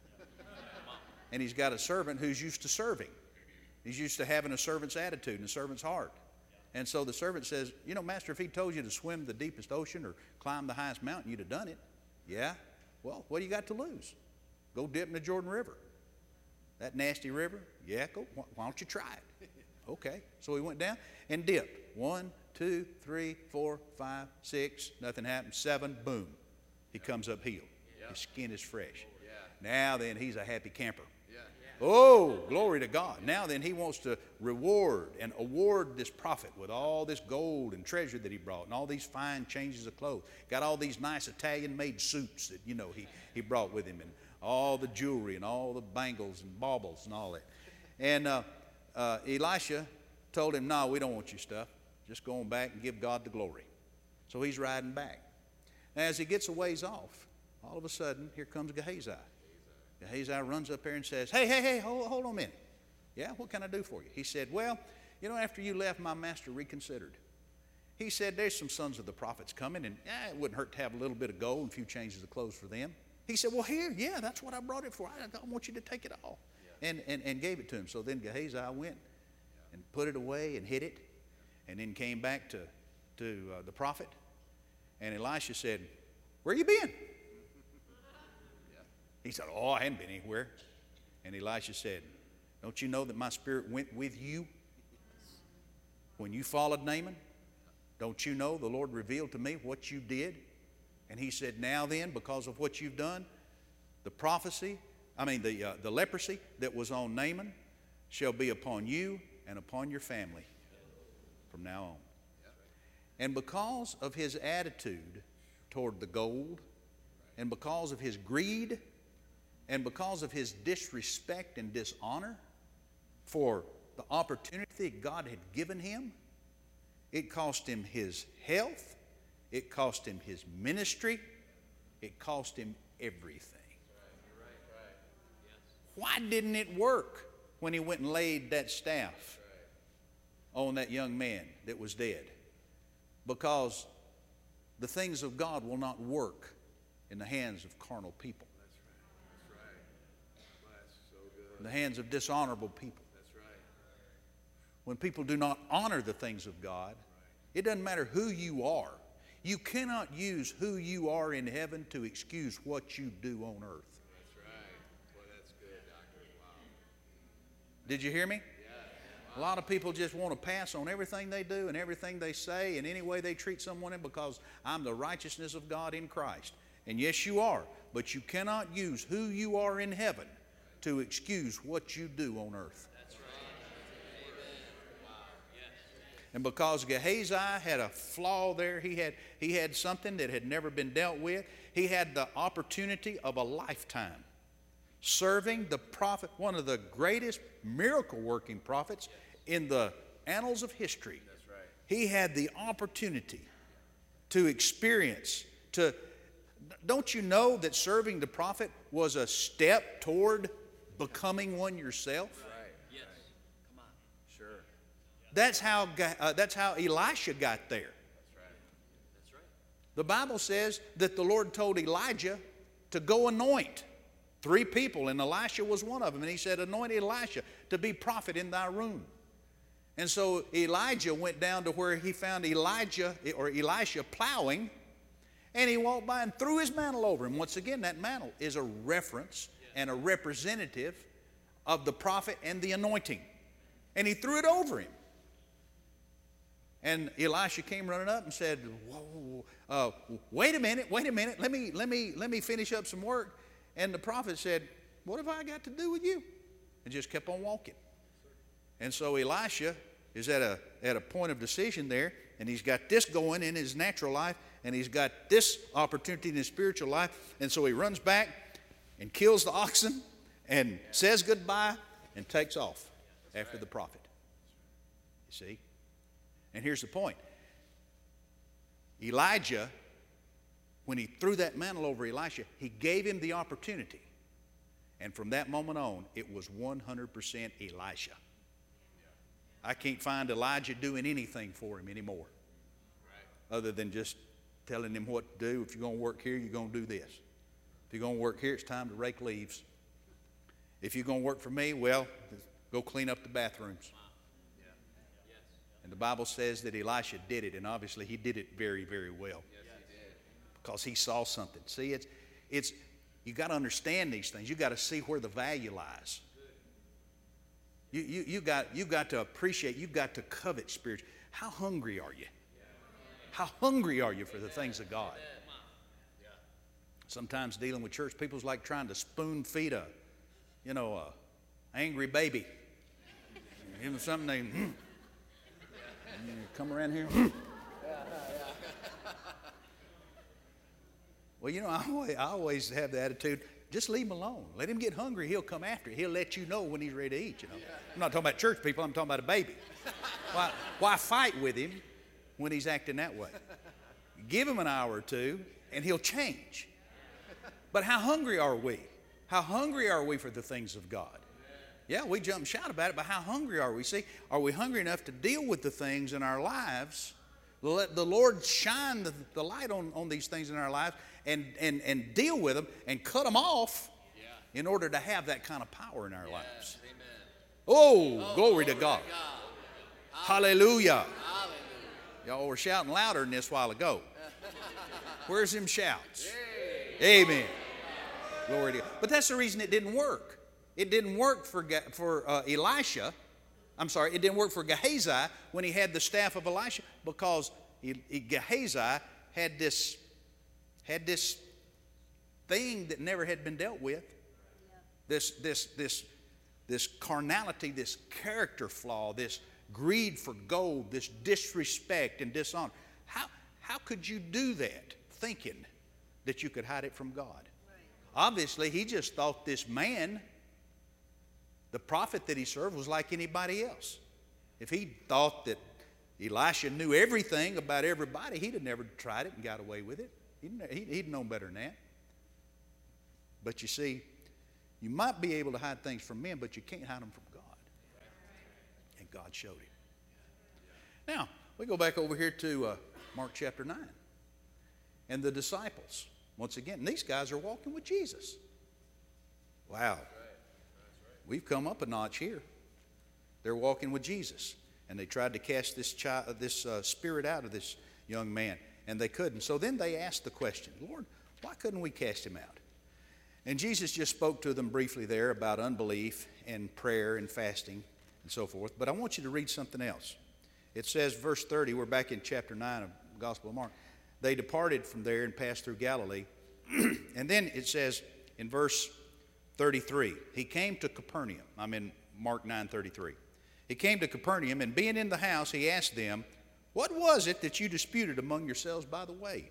And he's got a servant who's used to serving. He's used to having a servant's attitude and a servant's heart. And so the servant says, you know, Master, if he told you to swim the deepest ocean or climb the highest mountain, you'd have done it. Yeah? Well, what do you got to lose? Go dip in the Jordan River. That nasty river? Yeah, go. Why don't you try it? Okay. So he went down and dipped. One, two, three, four, five, six. Nothing happened. Seven. Boom. He comes up healed. His skin is fresh. Now then, he's a happy camper. Oh, glory to God. Now then, he wants to reward and award this prophet with all this gold and treasure that he brought and all these fine changes of clothes. Got all these nice Italian-made suits that, you know, he, he brought with him, and all the jewelry and all the bangles and baubles and all that. And uh, uh, Elisha told him, no, we don't want your stuff. Just go on back and give God the glory. So he's riding back. Now, as he gets a ways off, all of a sudden, here comes Gehazi. Gehazi runs up there and says, hey, hey, hey, hold, hold on a minute. Yeah, what can I do for you? He said, well, you know, after you left, my master reconsidered. He said, there's some sons of the prophets coming, and eh, it wouldn't hurt to have a little bit of gold and a few changes of clothes for them. He said, well, here, yeah, that's what I brought it for. I, I want you to take it all. Yeah. And, and, and gave it to him. So then Gehazi went and put it away and hid it, and then came back to, to uh, the prophet. And Elisha said, where you been? He said, oh, I hadn't been anywhere. And Elisha said, don't you know that my spirit went with you when you followed Naaman? Don't you know the Lord revealed to me what you did? And he said, now then, because of what you've done, the prophecy, I mean the, uh, the leprosy that was on Naaman shall be upon you and upon your family from now on. And because of his attitude toward the gold, and because of his greed, and because of his disrespect and dishonor for the opportunity God had given him, it cost him his health, it cost him his ministry, it cost him everything. Why didn't it work when he went and laid that staff on that young man that was dead? Because the things of God will not work in the hands of carnal people. In the hands of dishonorable people. That's right. When people do not honor the things of God, it doesn't matter who you are. You cannot use who you are in heaven to excuse what you do on earth. That's right. Boy, that's good, Doctor. Wow. Did you hear me? Yeah. Wow. A lot of people just want to pass on everything they do and everything they say and any way they treat someone in, because I'm the righteousness of God in Christ. And yes, you are. But you cannot use who you are in heaven to excuse what you do on earth. That's right. Wow. Yes. And because Gehazi had a flaw there, he had, he had something that had never been dealt with. He had the opportunity of a lifetime serving the prophet, one of the greatest miracle-working prophets in the annals of history. That's right. He had the opportunity to experience, to, don't you know that serving the prophet was a step toward becoming one yourself? Right. Yes. Come on. Sure. That's how uh, that's how Elisha got there. That's right. That's right. The Bible says that the Lord told Elijah to go anoint three people, and Elisha was one of them. And he said, anoint Elisha to be prophet in thy room. And so Elijah went down to where he found Elijah or Elisha plowing, And he walked by and threw his mantle over him. Once again, that mantle is a reference and a representative of the prophet and the anointing. And he threw it over him. And Elisha came running up and said, Whoa, uh, wait a minute, wait a minute, let me, let me, let me finish up some work. And the prophet said, what have I got to do with you? And just kept on walking. And so Elisha is at a, at a point of decision there, and he's got this going in his natural life, and he's got this opportunity in his spiritual life. And so he runs back and kills the oxen and says goodbye and takes off after the prophet. You see? And here's the point. Elijah, when he threw that mantle over Elisha, he gave him the opportunity. And from that moment on, it was one hundred percent Elisha. I can't find Elijah doing anything for him anymore, other than just telling him what to do. If you're going to work here, you're going to do this. If you're going to work here, it's time to rake leaves. If you're going to work for me, well, go clean up the bathrooms. And the Bible says that Elisha did it, and obviously he did it very, very well. Yes, he did. Because he saw something. See, it's, it's, you got to understand these things. You got to see where the value lies. You, you, you, got, you got to appreciate, you got to covet spiritual. How hungry are you? How hungry are you for the things of God? Sometimes dealing with church, people's like trying to spoon feed a, you know, a angry baby. Give them something they, mm. Come around here. Well, you know, I always, I always have the attitude, just leave him alone. Let him get hungry. He'll come after you. He'll let you know when he's ready to eat, you know. I'm not talking about church people. I'm talking about a baby. Why, why fight with him when he's acting that way? Give him an hour or two, and he'll change. But how hungry are we? How hungry are we for the things of God? Yeah, we jump and shout about it, but how hungry are we? See, are we hungry enough to deal with the things in our lives? Let the Lord shine the, the light on, on these things in our lives and, and, and deal with them and cut them off yeah. in order to have that kind of power in our yes, lives. Amen. Oh, oh, glory, glory to God. To God. Hallelujah. Hallelujah. Y'all were shouting louder than this a while ago. Where's them shouts? Yay. Amen. Glory to God. But that's the reason it didn't work. It didn't work for, for uh, Elisha. I'm sorry, it didn't work for Gehazi when he had the staff of Elisha, because he, he, Gehazi had this, had this thing that never had been dealt with. Yeah. This, this, this, this carnality, this character flaw, this greed for gold, this disrespect and dishonor. How, how could you do that thinking that you could hide it from God? Right. Obviously, he just thought this man, the prophet that he served, was like anybody else. If he thought that Elisha knew everything about everybody, he'd have never tried it and got away with it. He'd, he'd known better than that. But you see, you might be able to hide things from men, but you can't hide them from God. And God showed him. Now, we go back over here to uh, Mark chapter nine. And the disciples, once again, these guys are walking with Jesus. Wow. We've come up a notch here. They're walking with Jesus. And they tried to cast this child, this uh, spirit out of this young man, and they couldn't. So then they asked the question, Lord, why couldn't we cast him out? And Jesus just spoke to them briefly there about unbelief and prayer and fasting and so forth. But I want you to read something else. It says, verse thirty, we're back in chapter nine of the Gospel of Mark. They departed from there and passed through Galilee. And then it says in verse thirty-three, he came to Capernaum. I'm in Mark nine thirty-three. He came to Capernaum, and being in the house, he asked them, what was it that you disputed among yourselves by the way?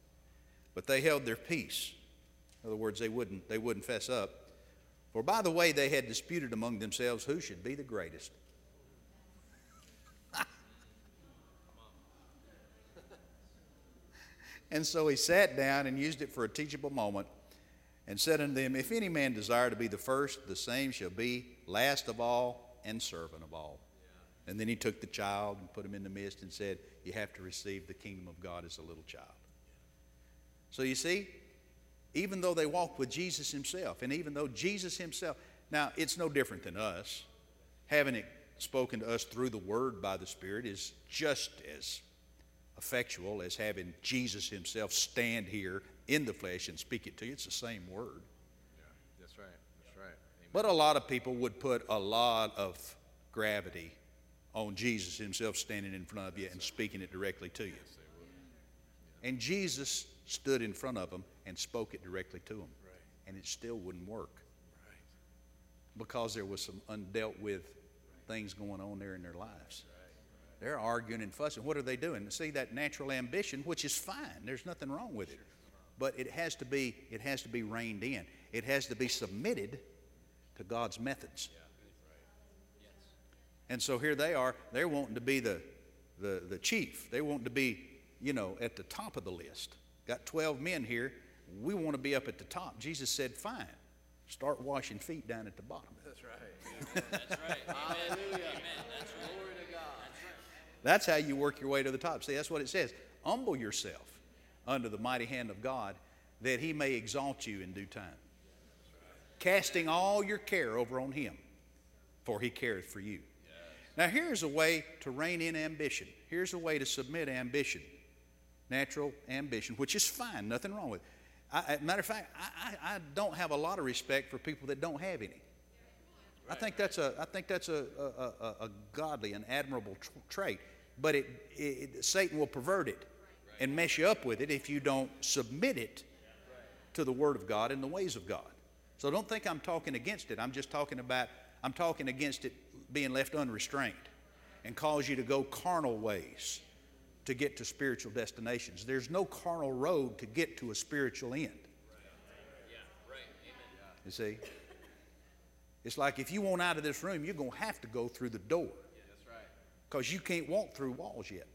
But they held their peace. In other words, they wouldn't, they wouldn't fess up. For by the way, they had disputed among themselves who should be the greatest. And so he sat down and used it for a teachable moment, and said unto them, if any man desire to be the first, the same shall be last of all and servant of all. Yeah. And then he took the child and put him in the midst and said, you have to receive the kingdom of God as a little child. So you see, even though they walked with Jesus himself, and even though Jesus himself, now it's no different than us. Having it spoken to us through the word by the Spirit is just as effectual as having Jesus himself stand here in the flesh and speak it to you. It's the same word. Yeah, that's right. That's right. Amen. But a lot of people would put a lot of gravity on Jesus himself standing in front of you and speaking it directly to you. Yes, they would. Yeah. And Jesus stood in front of them and spoke it directly to them. Right. And it still wouldn't work Right. because there was some undealt with things going on there in their lives. Right. They're arguing and fussing. What are they doing? See, that natural ambition, which is fine. There's nothing wrong with it. But it has to be, it has to be reined in. It has to be submitted to God's methods. Yeah. Right. Yes. And so here they are. They're wanting to be the, the, the chief. They want to be, you know, at the top of the list. Got twelve men here. We want to be up at the top. Jesus said, fine. Start washing feet down at the bottom. That's right. That's right. Amen. Amen. That's right. Glory to God. That's how you work your way to the top. See, that's what it says. Humble yourself under the mighty hand of God, that he may exalt you in due time. Casting all your care over on him, for he careth for you. Now here's a way to rein in ambition. Here's a way to submit ambition. Natural ambition, which is fine, nothing wrong with it. I, matter of fact, I, I, I don't have a lot of respect for people that don't have any. I think that's a, I think that's a, a, a, a godly and admirable tr- trait. But it, it, Satan will pervert it and mess you up with it if you don't submit it to the Word of God and the ways of God. So don't think I'm talking against it. I'm just talking about, I'm talking against it being left unrestrained and cause you to go carnal ways to get to spiritual destinations. There's no carnal road to get to a spiritual end. Yeah. Right. Amen. You see? It's like if you want out of this room, you're going to have to go through the door That's right. because you can't walk through walls yet.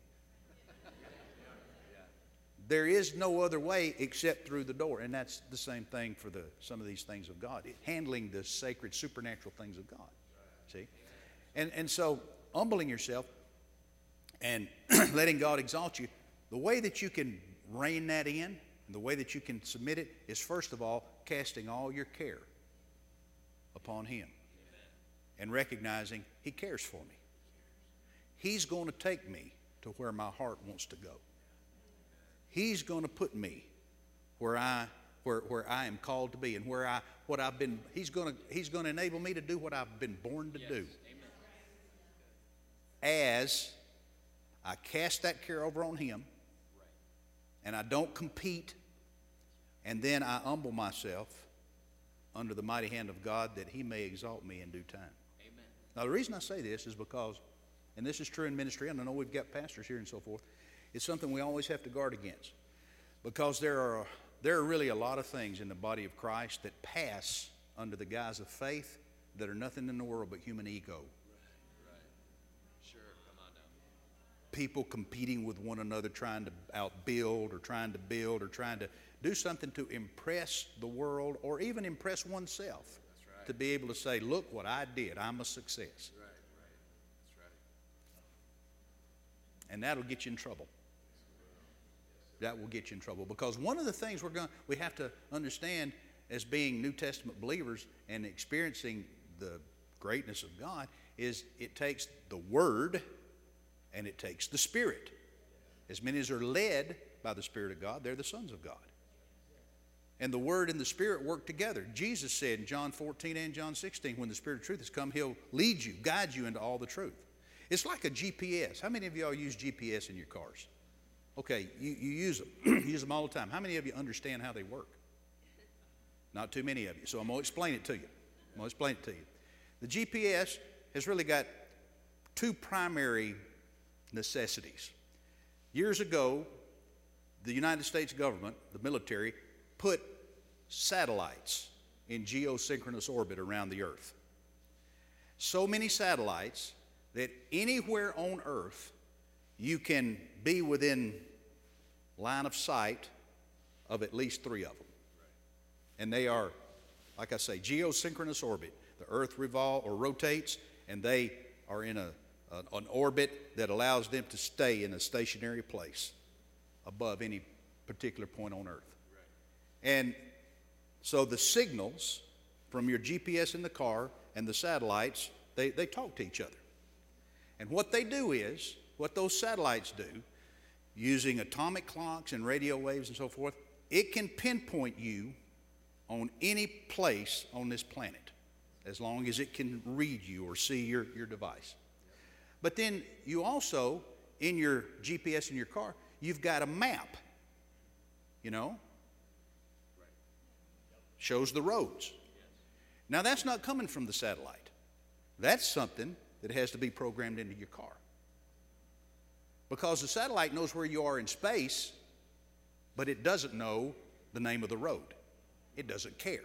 There is no other way except through the door. And that's the same thing for the, some of these things of God. It, handling the sacred, supernatural things of God. See? And, and so, humbling yourself and letting God exalt you, the way that you can rein that in, and the way that you can submit it, is first of all, casting all your care upon him. And recognizing he cares for me. He's going to take me to where my heart wants to go. He's going to put me where I where where I am called to be, and where I what I've been. He's going to He's going to enable me to do what I've been born to Yes. do. Amen. As I cast that care over on him, and I don't compete, and then I humble myself under the mighty hand of God, that he may exalt me in due time. Amen. Now the reason I say this is because, and this is true in ministry, and I know we've got pastors here and so forth, it's something we always have to guard against. Because there are, there are really a lot of things in the body of Christ that pass under the guise of faith that are nothing in the world but human ego. Sure. Come on now. People competing with one another, trying to outbuild or trying to build or trying to do something to impress the world or even impress oneself. right. To be able to say, look what I did, I'm a success. Right. Right. That's right. And that'll get you in trouble. That will get you in trouble. Because one of the things we're going, we have to understand as being New Testament believers and experiencing the greatness of God is it takes the Word and it takes the Spirit. As many as are led by the Spirit of God, they're the sons of God. And the Word and the Spirit work together. Jesus said in John fourteen and John sixteen, when the Spirit of truth has come, he'll lead you, guide you into all the truth. It's like a G P S. How many of y'all use G P S in your cars? Okay, you, you use them. You use them all the time. How many of you understand how they work? Not too many of you. So I'm going to explain it to you. I'm going to explain it to you. The G P S has really got two primary necessities. Years ago, the United States government, the military, put satellites in geosynchronous orbit around the earth. So many satellites that anywhere on earth you can be within line of sight of at least three of them. And they are, like I say, geosynchronous orbit. The earth revolves or rotates, and they are in a, a, an orbit that allows them to stay in a stationary place above any particular point on earth. And so the signals from your G P S in the car and the satellites, they, they talk to each other. And what they do is, what those satellites do, using atomic clocks and radio waves and so forth, it can pinpoint you on any place on this planet as long as it can read you or see your, your device. But then you also, in your G P S in your car, you've got a map, you know, shows the roads. Now that's not coming from the satellite. That's something that has to be programmed into your car. Because the satellite knows where you are in space, but it doesn't know the name of the road. It doesn't care.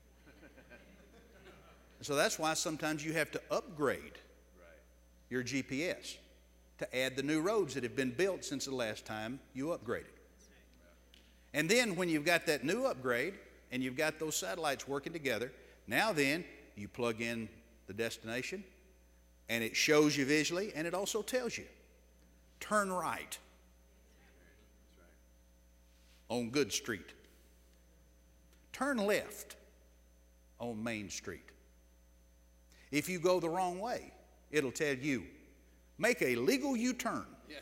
So that's why sometimes you have to upgrade your G P S to add the new roads that have been built since the last time you upgraded. And then when you've got that new upgrade and you've got those satellites working together, now then you plug in the destination and it shows you visually, and it also tells you, turn right on Good Street. Turn left on Main Street. If you go the wrong way, it'll tell you, make a legal U-turn. Yeah.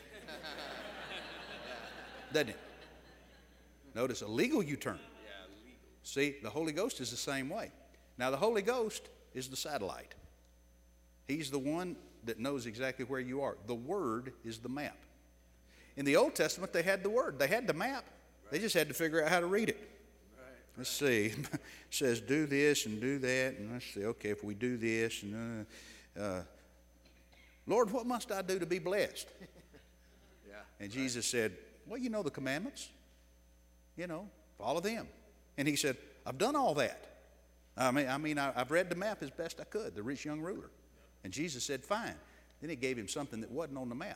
Doesn't it? Notice, a legal U-turn. Yeah, legal. See, the Holy Ghost is the same way. Now, the Holy Ghost is the satellite. He's the one that knows exactly where you are. The Word is the map. In the Old Testament, they had the Word. They had the map. They just had to figure out how to read it. Let's see. It says do this and do that. And let's see, okay, if we do this. and uh, uh, Lord, what must I do to be blessed? Yeah. And Jesus said, well, you know the commandments. You know, follow them. And he said, I've done all that. I mean, I mean, I, I've read the map as best I could, the rich young ruler. And Jesus said, fine. Then he gave him something that wasn't on the map.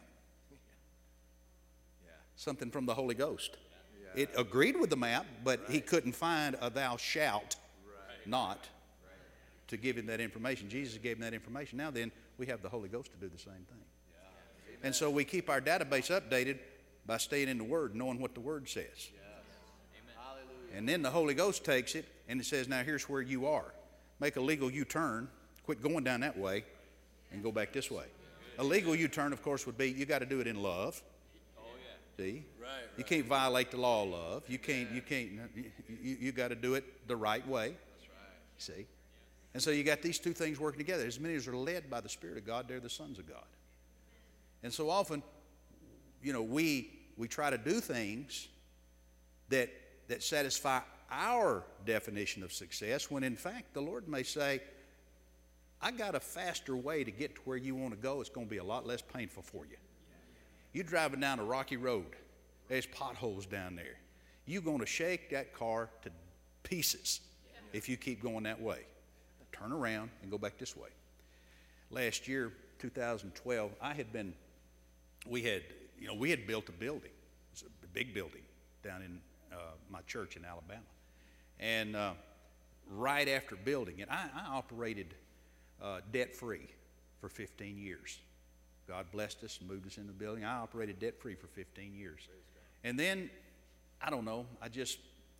Yeah. Something from the Holy Ghost. Yeah. It agreed with the map, but he couldn't find a thou shalt Right. not Right. to give him that information. Jesus gave him that information. Now then, we have the Holy Ghost to do the same thing. Yeah. And so we keep our database updated by staying in the Word, knowing what the Word says. Yes. Amen. Hallelujah. And then the Holy Ghost takes it and it says, now here's where you are. Make a legal U-turn. Quit going down that way and go back this way. A legal U-turn, of course, would be you got to do it in love. Oh, yeah. See? Right, right. You can't violate the law of love. You can't, you can't, you, you got to do it the right way. That's right. See? And so you got these two things working together. As many as are led by the Spirit of God, they're the sons of God. And so often, you know, we we try to do things that that satisfy our definition of success, when in fact the Lord may say, I got a faster way to get to where you want to go. It's going to be a lot less painful for you. You're driving down a rocky road. There's potholes down there. You're going to shake that car to pieces if you keep going that way. Turn around and go back this way. Last year, two thousand twelve, I had been, we had, you know, we had built a building. It was a big building down in uh, my church in Alabama. And uh, right after building it, I, I operated uh, debt-free for fifteen years. God blessed us and moved us into the building. I operated debt-free for fifteen years. And then, I don't know, I just,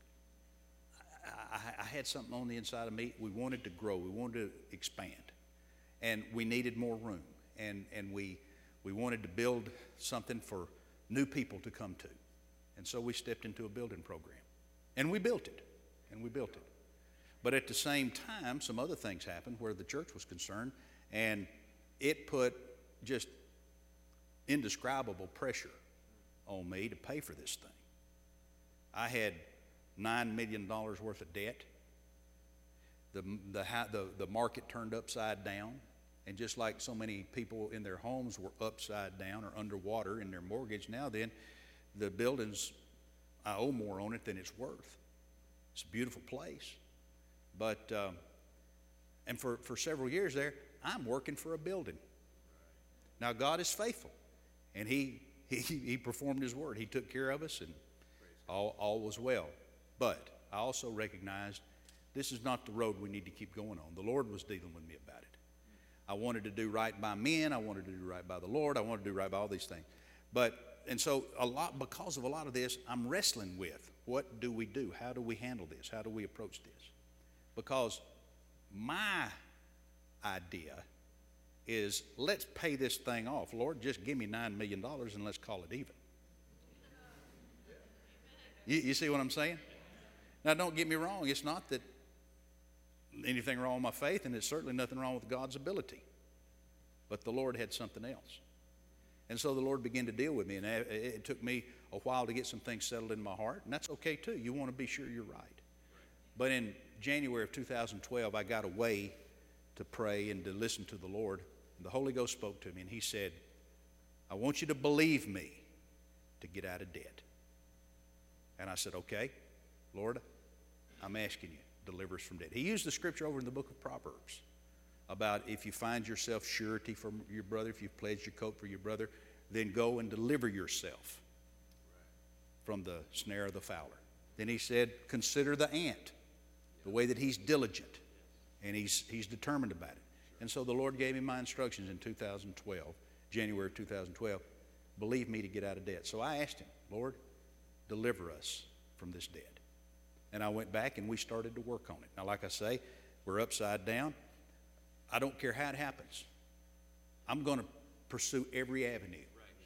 I, I, I had something on the inside of me. We wanted to grow. We wanted to expand. And we needed more room. And, and we, we wanted to build something for new people to come to. And so we stepped into a building program. And we built it. And we built it. But at the same time, some other things happened where the church was concerned, and it put just indescribable pressure on me to pay for this thing. I had nine million dollars worth of debt. The, the, the, the market turned upside down, and just like so many people in their homes were upside down or underwater in their mortgage, now then, the buildings, I owe more on it than it's worth. It's a beautiful place. But, um, and for, for several years there, I'm working for a building. Now, God is faithful, and he, he, he performed His word. He took care of us, and all, all was well. But I also recognized this is not the road we need to keep going on. The Lord was dealing with me about it. I wanted to do right by men. I wanted to do right by the Lord. I wanted to do right by all these things. But, and so a lot, because of a lot of this, I'm wrestling with what do we do? How do we handle this? How do we approach this? Because my idea is, let's pay this thing off. Lord, just give me nine million dollars and let's call it even. You, you see what I'm saying? Now, don't get me wrong. It's not that anything wrong with my faith, and there's certainly nothing wrong with God's ability. But the Lord had something else. And so the Lord began to deal with me, and it took me a while to get some things settled in my heart, and that's okay too. You want to be sure you're right. But in January of two thousand twelve, I got away to pray and to listen to the Lord. The Holy Ghost spoke to me, and he said, I want you to believe me to get out of debt. And I said, okay, Lord, I'm asking you, deliver us from debt. He used the scripture over in the book of Proverbs about if you find yourself surety for your brother, if you've pledged your coat for your brother, then go and deliver yourself from the snare of the fowler. Then he said, consider the ant, the way that he's diligent, and he's, he's determined about it. And so the Lord gave me my instructions in two thousand twelve, January of two thousand twelve, believe me to get out of debt. So I asked him, Lord, deliver us from this debt. And I went back and we started to work on it. Now, like I say, we're upside down. I don't care how it happens. I'm going to pursue every avenue.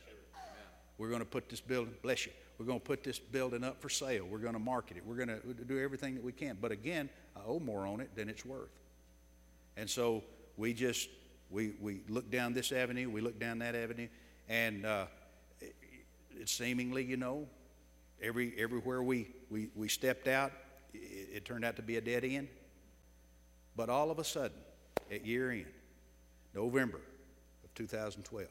We're going to put this building, bless you, we're going to put this building up for sale. We're going to market it. We're going to do everything that we can. But again, I owe more on it than it's worth. And so we just, we, we look down this avenue, we look down that avenue, and uh, it, it seemingly, you know, every everywhere we, we, we stepped out, it, it turned out to be a dead end. But all of a sudden, at year end, November of two thousand twelve,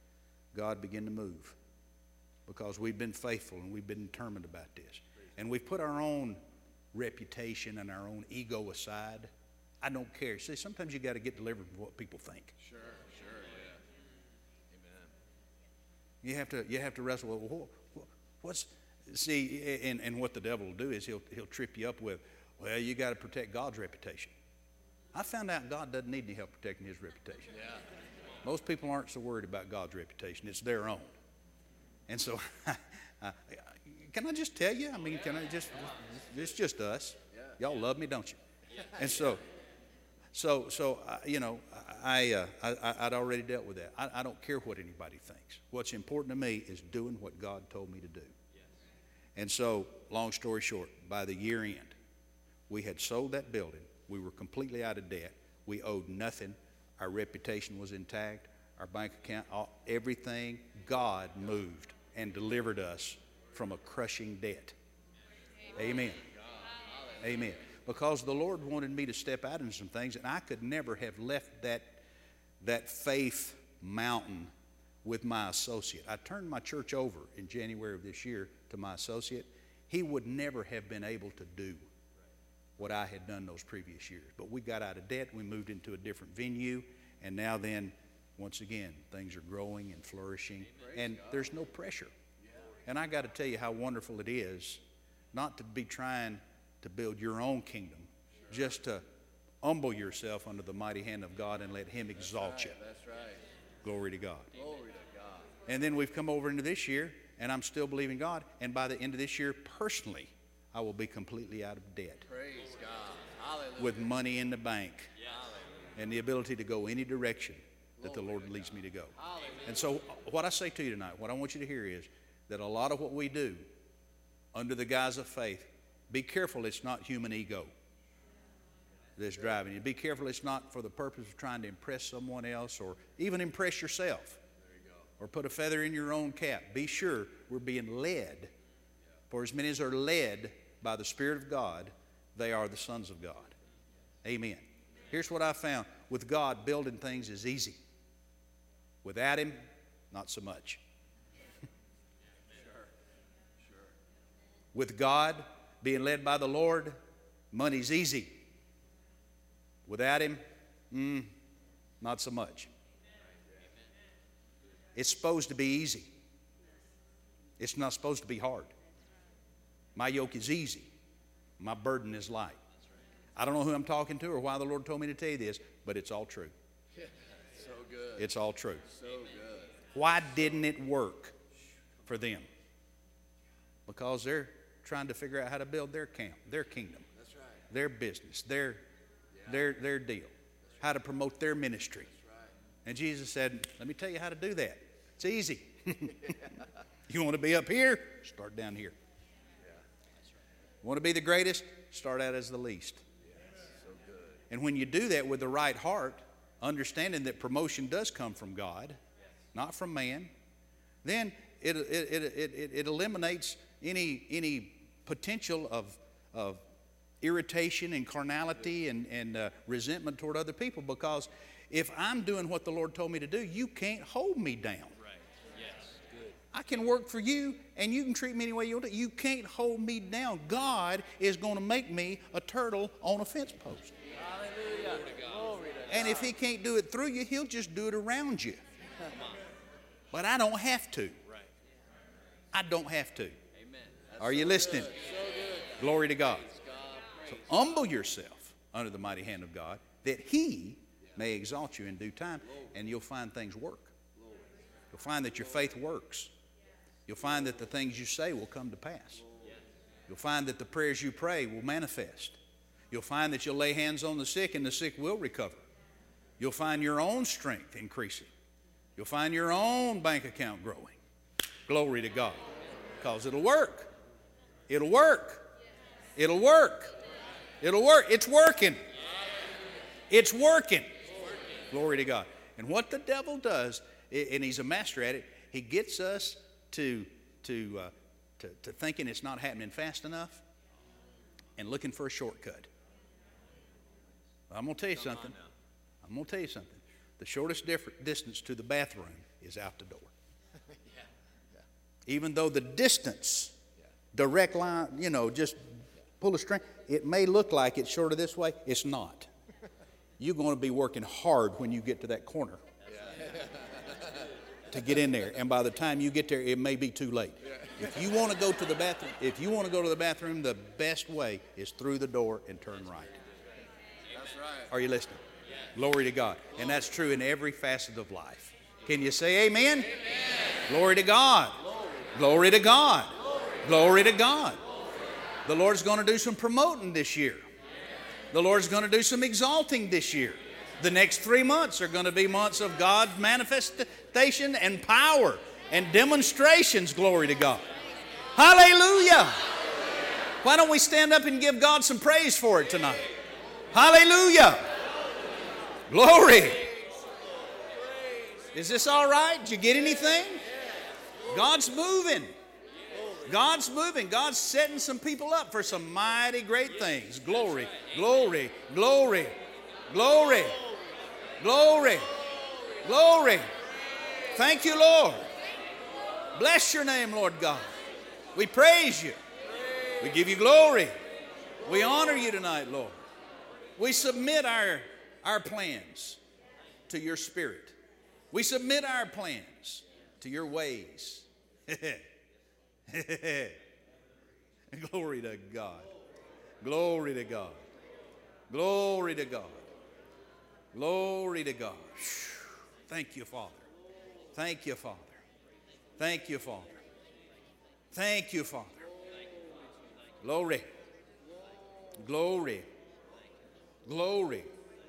God began to move because we've been faithful and we've been determined about this. And we've put our own reputation and our own ego aside. I don't care. See, sometimes you got to get delivered from what people think. Sure, sure, yeah. Amen. You have to, you have to wrestle with, well, what's, see, and, and what the devil will do is he'll, he'll trip you up with, well, you got to protect God's reputation. I found out God doesn't need any help protecting his reputation. Yeah. Most people aren't so worried about God's reputation. It's their own. And so, I, can I just tell you? I mean, can I just, it's just us. Y'all love me, don't you? And so, so, so uh, you know, I, uh, I, I'd already dealt with that. I, I don't care what anybody thinks. What's important to me is doing what God told me to do. And so, long story short, by the year end, we had sold that building. We were completely out of debt. We owed nothing. Our reputation was intact. Our bank account, all, everything. God moved and delivered us from a crushing debt. Amen. Amen. Because the Lord wanted me to step out in some things, and I could never have left that, that faith mountain with my associate. I turned my church over in January of this year to my associate. He would never have been able to do what I had done those previous years. But we got out of debt. We moved into a different venue. And now then, once again, things are growing and flourishing. And there's no pressure. And I got to tell you how wonderful it is not to be trying to build your own kingdom, just to humble yourself under the mighty hand of God and let him exalt you. That's right. Glory to God. Glory to God. And then we've come over into this year, and I'm still believing God. And by the end of this year, personally, I will be completely out of debt. Praise God. Hallelujah. With money in the bank and the ability to go any direction that the Lord leads me to go. And so what I say to you tonight, what I want you to hear is that a lot of what we do under the guise of faith, be careful it's not human ego that's driving you. Be careful it's not for the purpose of trying to impress someone else or even impress yourself or put a feather in your own cap. Be sure we're being led. For as many as are led by the Spirit of God, they are the sons of God. Amen. Here's what I found. With God, building things is easy. Without him, not so much. With God, being led by the Lord, money's easy. Without him, mm, not so much. It's supposed to be easy. It's not supposed to be hard. My yoke is easy. My burden is light. I don't know who I'm talking to or why the Lord told me to tell you this, but it's all true. So good. It's all true. So good. Why didn't it work for them? Because they're trying to figure out how to build their camp, their kingdom, That's right. their business, their, yeah. their, their deal, how to promote their ministry. That's right. And Jesus said, let me tell you how to do that. It's easy. You want to be up here? Start down here. Want to be the greatest? Start out as the least. And when you do that with the right heart, understanding that promotion does come from God, not from man, then it, it, it, it, it eliminates any, any potential of, of irritation and carnality and, and uh, resentment toward other people, because if I'm doing what the Lord told me to do, you can't hold me down. Right. Yes. Good. I can work for you, and you can treat me any way you want to. You can't hold me down. God is going to make me a turtle on a fence post. Hallelujah. Glory to And if He can't do it through you, He'll just do it around you. But I don't have to. Right. I don't have to. Amen. Are you listening? So good. Glory to God. God. So humble yourself under the mighty hand of God, that He may exalt you in due time, and you'll find things work. You'll find that your faith works. You'll find that the things you say will come to pass. You'll find that the prayers you pray will manifest. You'll find that you'll lay hands on the sick and the sick will recover. You'll find your own strength increasing. You'll find your own bank account growing. Glory to God. Because it'll work. It'll work. It'll work. It'll work. It's working. It's working. Glory to God. And what the devil does, and he's a master at it, he gets us to, to, uh, to, to thinking it's not happening fast enough and looking for a shortcut. I'm going to tell you something. I'm going to tell you something. The shortest different distance to the bathroom is out the door. Even though the distance, direct line, you know, just pull a string, it may look like it's shorter this way. It's not. You're going to be working hard when you get to that corner to get in there. And by the time you get there, it may be too late. If you want to go to the bathroom, if you want to go to the bathroom, the best way is through the door and turn right. That's right. Are you listening? Glory to God. And that's true in every facet of life. Can you say amen? Amen. Glory to God. Glory to God. Glory to God. The Lord's going to do some promoting this year. The Lord's going to do some exalting this year. The next three months are going to be months of God's manifestation and power and demonstrations. Glory to God. Hallelujah. Why don't we stand up and give God some praise for it tonight? Hallelujah. Glory. Is this all right? Did you get anything? God's moving. God's moving. God's setting some people up for some mighty great things. Glory, glory, glory, glory, glory, glory. Thank you, Lord. Bless your name, Lord God. We praise you. We give you glory. We honor you tonight, Lord. We submit our, our plans to your spirit. We submit our plans to your ways. Glory to God. Glory to God. Glory to God. Glory to God. Thank you, Father. Thank you, Father. Thank you, Father. Thank you, Father. Glory. Glory. Glory.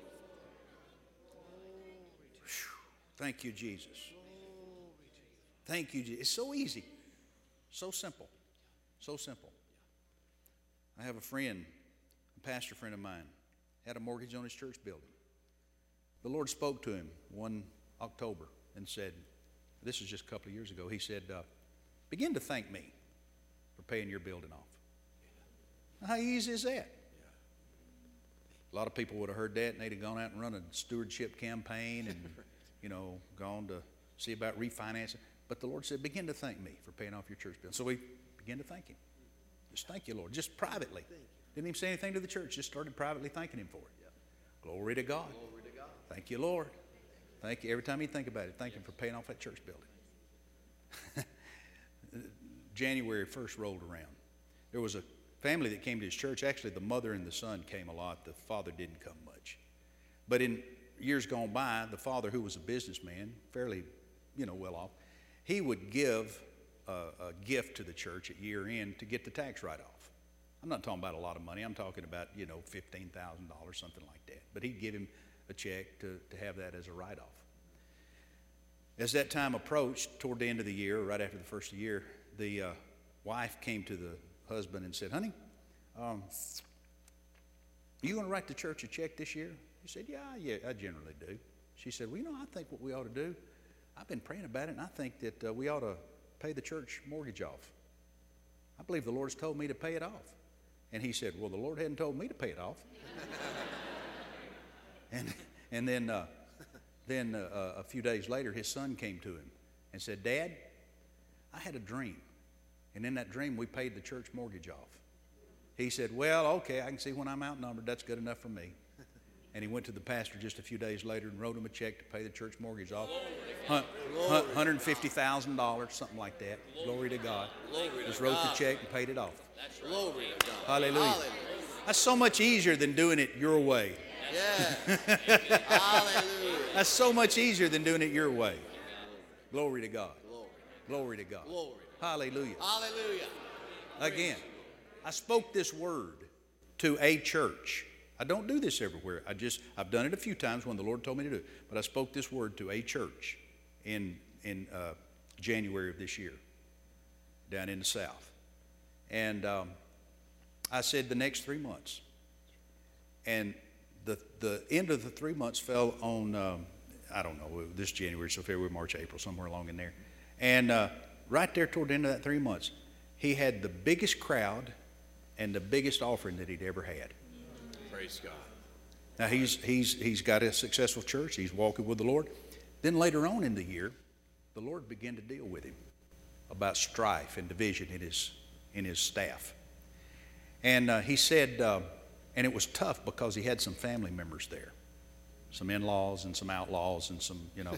Thank you, Jesus. Thank you, Jesus. It's so easy. So simple. So simple. I have a friend, a pastor friend of mine, had a mortgage on his church building. The Lord spoke to him one October and said, this is just a couple of years ago, he said, uh, begin to thank me for paying your building off. How easy is that? A lot of people would have heard that and they'd have gone out and run a stewardship campaign and, you know, gone to see about refinancing. But the Lord said, begin to thank me for paying off your church bill. So we began to thank him. Just thank you, Lord. Just privately. Didn't even say anything to the church. Just started privately thanking him for it. Glory to God. Glory to God. Thank you, Lord. Thank you. Every time you think about it, thank him for paying off that church building. January first rolled around. There was a family that came to his church. Actually, the mother and the son came a lot. The father didn't come much. But in years gone by, the father, who was a businessman, fairly, you know, well off, he would give a, a gift to the church at year end to get the tax write-off. I'm not talking about a lot of money. I'm talking about, you know, fifteen thousand dollars, something like that. But he'd give him a check to, to have that as a write-off. As that time approached, toward the end of the year, right after the first of the year, the uh, wife came to the husband and said, honey, um, you going to write the church a check this year? He said, yeah, yeah, I generally do. She said, well, you know, I think what we ought to do, I've been praying about it, and I think that uh, we ought to pay the church mortgage off. I believe the Lord's told me to pay it off. And he said, well, the Lord hadn't told me to pay it off. and and then, uh, then uh, a few days later, his son came to him and said, Dad, I had a dream. And in that dream, we paid the church mortgage off. He said, well, okay, I can see when I'm outnumbered, that's good enough for me. And he went to the pastor just a few days later and wrote him a check to pay the church mortgage off. one hundred fifty thousand dollars, something like that. Glory to God. Just wrote the check and paid it off. Glory to God. Hallelujah. Hallelujah. That's so much easier than doing it your way. Yeah. Hallelujah. That's so much easier than doing it your way. Glory to God. Glory. Glory to God. Glory. Hallelujah. Hallelujah. Again, I spoke this word to a church. I don't do this everywhere. I just, I've done it a few times when the Lord told me to do it. But I spoke this word to a church in, in uh, January of this year down in the South. And um, I said the next three months. And the, the end of the three months fell on, um, I don't know, this January, so February, March, April, somewhere along in there. And uh, right there toward the end of that three months, he had the biggest crowd and the biggest offering that he'd ever had. Praise God. Now, he's, he's, he's got a successful church. He's walking with the Lord. Then later on in the year, the Lord began to deal with him about strife and division in his, in his staff. And uh, he said, uh, and it was tough because he had some family members there, some in-laws and some outlaws and some, you know.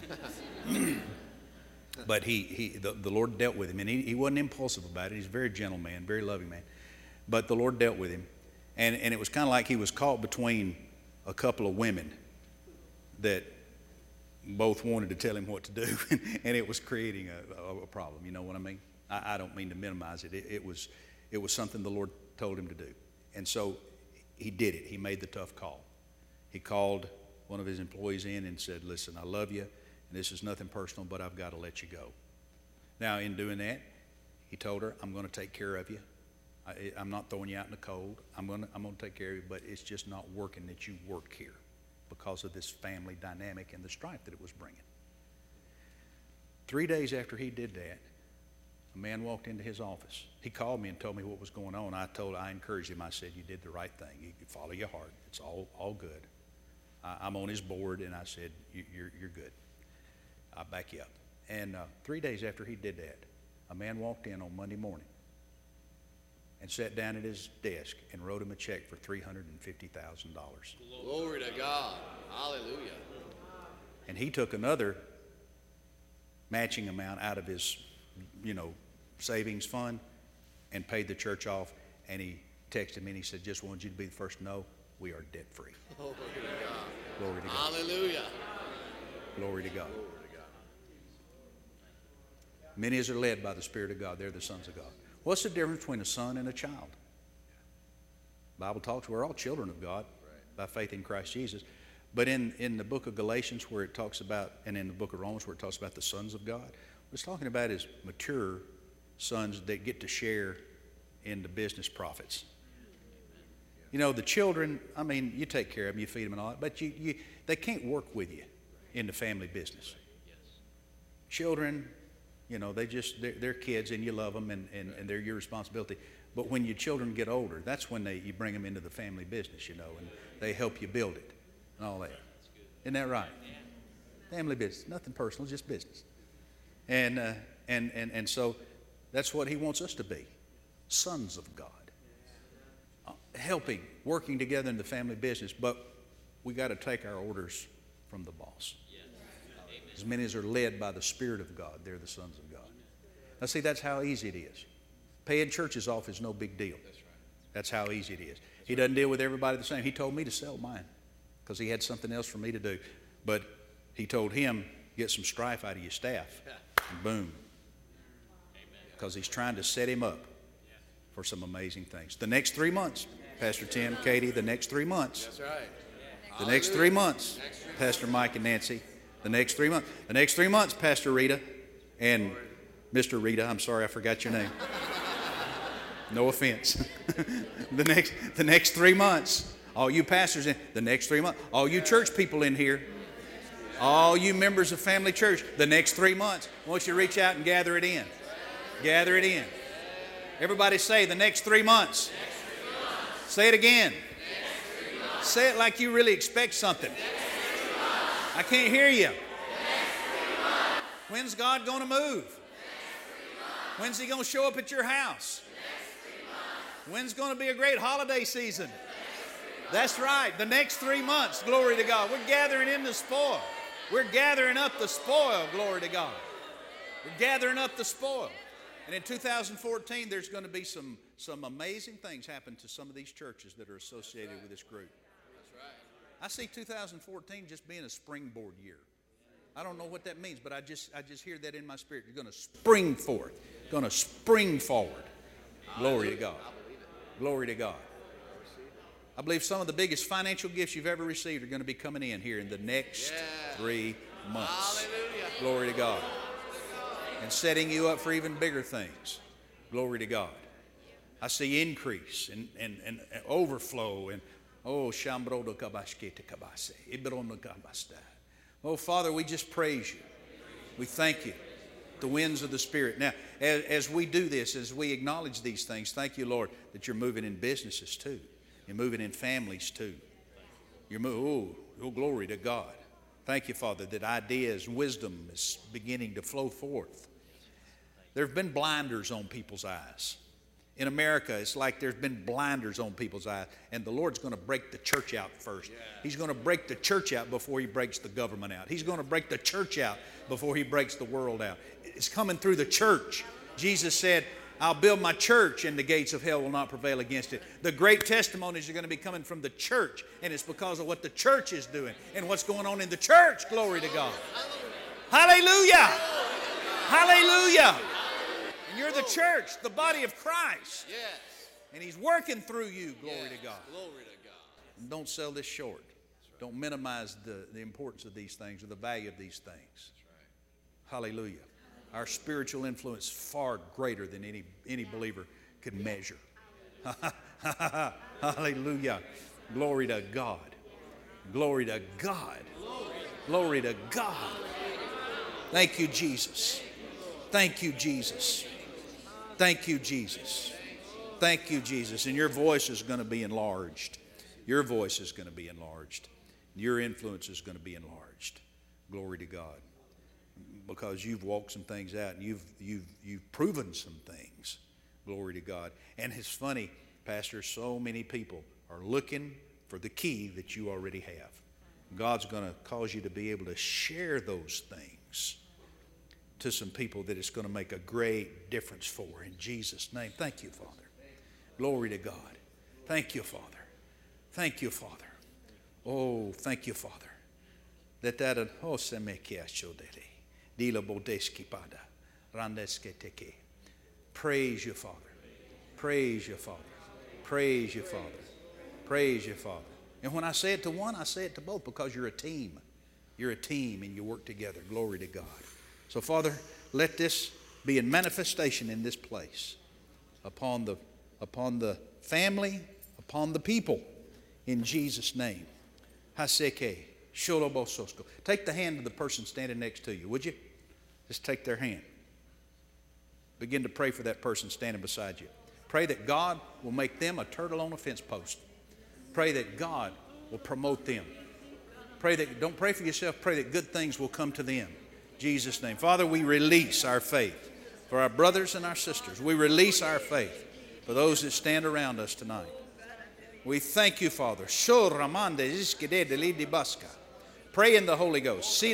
But he, he the, the Lord dealt with him, and he, he wasn't impulsive about it. He's a very gentle man, very loving man. But the Lord dealt with him. And, and it was kind of like he was caught between a couple of women that both wanted to tell him what to do, and it was creating a, a, a problem. You know what I mean? I, I don't mean to minimize it. It, it was, it was something the Lord told him to do. And so he did it. He made the tough call. He called one of his employees in and said, listen, I love you, and this is nothing personal, but I've got to let you go. Now, in doing that, he told her, I'm going to take care of you. I, I'm not throwing you out in the cold. I'm going to I'm going to take care of you, but it's just not working that you work here because of this family dynamic and the strife that it was bringing. Three days after he did that, a man walked into his office. He called me and told me what was going on. I told, I encouraged him. I said, you did the right thing. You follow your heart. It's all all good. I, I'm on his board, and I said, you, you're you're good. I'll back you up. And uh, three days after he did that, a man walked in on Monday morning and sat down at his desk and wrote him a check for three hundred fifty thousand dollars. Glory to God. Hallelujah. And he took another matching amount out of his, you know, savings fund and paid the church off. And he texted me and he said, just wanted you to be the first to know we are debt free. Glory to God. Glory to God. Hallelujah. Glory to God. Glory to God. Many as are led by the Spirit of God, they're the sons of God. What's the difference between a son and a child? The Bible talks, we're all children of God by faith in Christ Jesus. But in, in the book of Galatians where it talks about, and in the book of Romans where it talks about the sons of God, what it's talking about is mature sons that get to share in the business profits. You know, the children, I mean, you take care of them, you feed them and all that, but you, you, they can't work with you in the family business. Children, you know, they just, they're, they're kids and you love them and, and, and they're your responsibility. But when your children get older, that's when they, you bring them into the family business, you know, and they help you build it and all that. Isn't that right? Family business, nothing personal, just business. And, uh, and, and, and so that's what he wants us to be, sons of God. Uh, helping, working together in the family business, but we got to take our orders from the boss. As many as are led by the Spirit of God, they're the sons of God. Now see, that's how easy it is. Paying churches off is no big deal. That's how easy it is. He doesn't deal with everybody the same. He told me to sell mine because he had something else for me to do. But he told him, get some strife out of your staff. And boom. Because he's trying to set him up for some amazing things. The next three months, Pastor Tim, Katie, the next three months. That's right. The next three months, Pastor Mike and Nancy. The next three months. The next three months, Pastor Rita and Mister Rita. I'm sorry, I forgot your name. No offense. the next the next three months, all you pastors in the next three months, all you church people in here, all you members of Family Church, the next three months, I want you to reach out and gather it in. Gather it in. Everybody say the next three months. Say it again. Say it like you really expect something. I can't hear you. When's God going to move? When's He going to show up at your house? When's going to be a great holiday season? That's right. The next three months. Glory to God. We're gathering in the spoil. We're gathering up the spoil. Glory to God. We're gathering up the spoil. And in two thousand fourteen, there's going to be some, some amazing things happen to some of these churches that are associated with this group. I see two thousand fourteen just being a springboard year. I don't know what that means, but I just I just hear that in my spirit. You're going to spring forth. Going to spring forward. Glory to God. Glory to God. I believe some of the biggest financial gifts you've ever received are going to be coming in here in the next yeah. three months. Hallelujah. Glory to God. And setting you up for even bigger things. Glory to God. I see increase and, and, and overflow and oh, Shambrodo Kabashkete Kabase, Ibrono Kabasta. Oh, Father, we just praise you. We thank you. The winds of the Spirit. Now, as, as we do this, as we acknowledge these things, thank you, Lord, that you're moving in businesses too. You're moving in families too. You're moving, oh, oh, glory to God. Thank you, Father, that ideas, wisdom is beginning to flow forth. There have been blinders on people's eyes. In America, it's like there's been blinders on people's eyes, and the Lord's going to break the church out first. Yeah. He's going to break the church out before He breaks the government out. He's going to break the church out before He breaks the world out. It's coming through the church. Jesus said, I'll build my church, and the gates of hell will not prevail against it. The great testimonies are going to be coming from the church, and it's because of what the church is doing and what's going on in the church. Glory to God. Hallelujah. Hallelujah. And you're the church, the body of Christ. Yes. And He's working through you. Glory yes. to God. Glory to God. And don't sell this short. Right. Don't minimize the, the importance of these things or the value of these things. Right. Hallelujah. Our spiritual influence is far greater than any, any believer could measure. Hallelujah. Glory to God. Glory to God. Glory to God. Thank you, Jesus. Thank you, Jesus. Thank you, Jesus. Thank you, Jesus. And your voice is going to be enlarged. Your voice is going to be enlarged. Your influence is going to be enlarged. Glory to God. Because you've walked some things out and you've, you've, you've proven some things. Glory to God. And it's funny, Pastor, so many people are looking for the key that you already have. God's going to cause you to be able to share those things to some people that it's going to make a great difference for. In Jesus' name, thank you, Father. Glory to God. Thank you, Father. Thank you, Father. Oh, thank you, Father. That that oh se me chiasciodere. Dila bodeski pada. Randeske teke. Praise you, Father. Praise you, Father. Praise you, Father. Praise you, Father. And when I say it to one, I say it to both because you're a team. You're a team and you work together. Glory to God. So, Father, let this be in manifestation in this place upon the, upon the family, upon the people, in Jesus' name. Haseke, sholobososko. Take the hand of the person standing next to you, would you? Just take their hand. Begin to pray for that person standing beside you. Pray that God will make them a turtle on a fence post. Pray that God will promote them. Pray that, don't pray for yourself, pray that good things will come to them. In Jesus' name. Father, we release our faith for our brothers and our sisters. We release our faith for those that stand around us tonight. We thank you, Father. Pray in the Holy Ghost.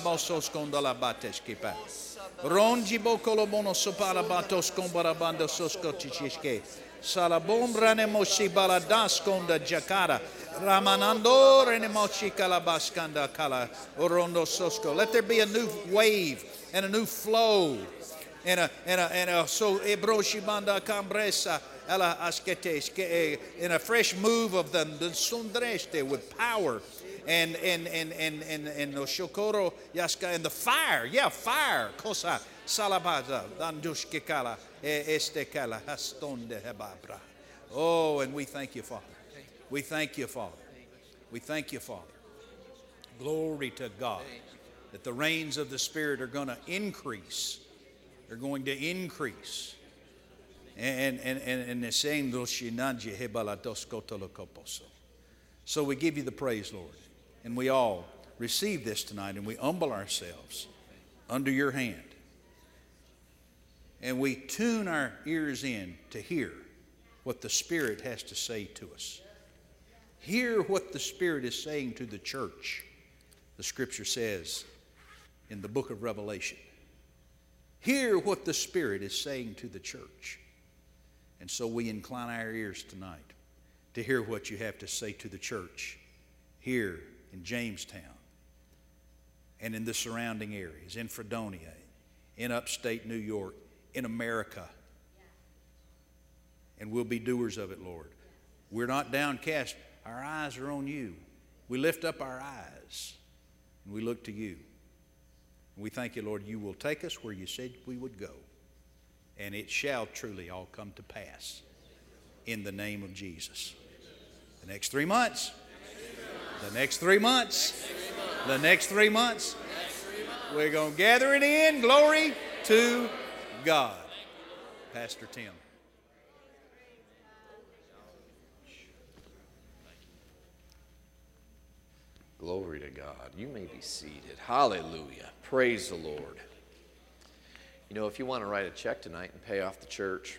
Ronji bokolo mono sopara batos kombarabando soskotichishke. Salabom rane moshi baladas konda jakara. Ramanando rene moshi kalabaskanda kala orondo sosko. Let there be a new wave and a new flow. And a and a and a so ebroshibanda cambresa ela askete in a fresh move of them the sundreste with power and and and and and and the shokoro yaska and the fire, yeah, fire. Kosa salabaza dandushkikala estekala hastonde hebabra. Oh, and we thank you, Father. We thank you, Father. We thank you, Father. Glory to God that the rains of the Spirit are going to increase. They're going to increase. And and and and the same doshinanje hebala doskotolokoposo. So we give you the praise, Lord. And we all receive this tonight, and we humble ourselves under your hand. And we tune our ears in to hear what the Spirit has to say to us. Hear what the Spirit is saying to the church. The Scripture says in the book of Revelation. Hear what the Spirit is saying to the church. And so we incline our ears tonight to hear what you have to say to the church here in Jamestown and in the surrounding areas, in Fredonia, in upstate New York, in America. And we'll be doers of it, Lord. We're not downcast. Our eyes are on you. We lift up our eyes and we look to you. And we thank you, Lord, you will take us where you said we would go. And it shall truly all come to pass in the name of Jesus. The next three months. The next three months. The next three months. We're going to gather it in. Glory to God. Pastor Tim. Glory to God. You may be seated. Hallelujah. Praise the Lord. You know, if you want to write a check tonight and pay off the church,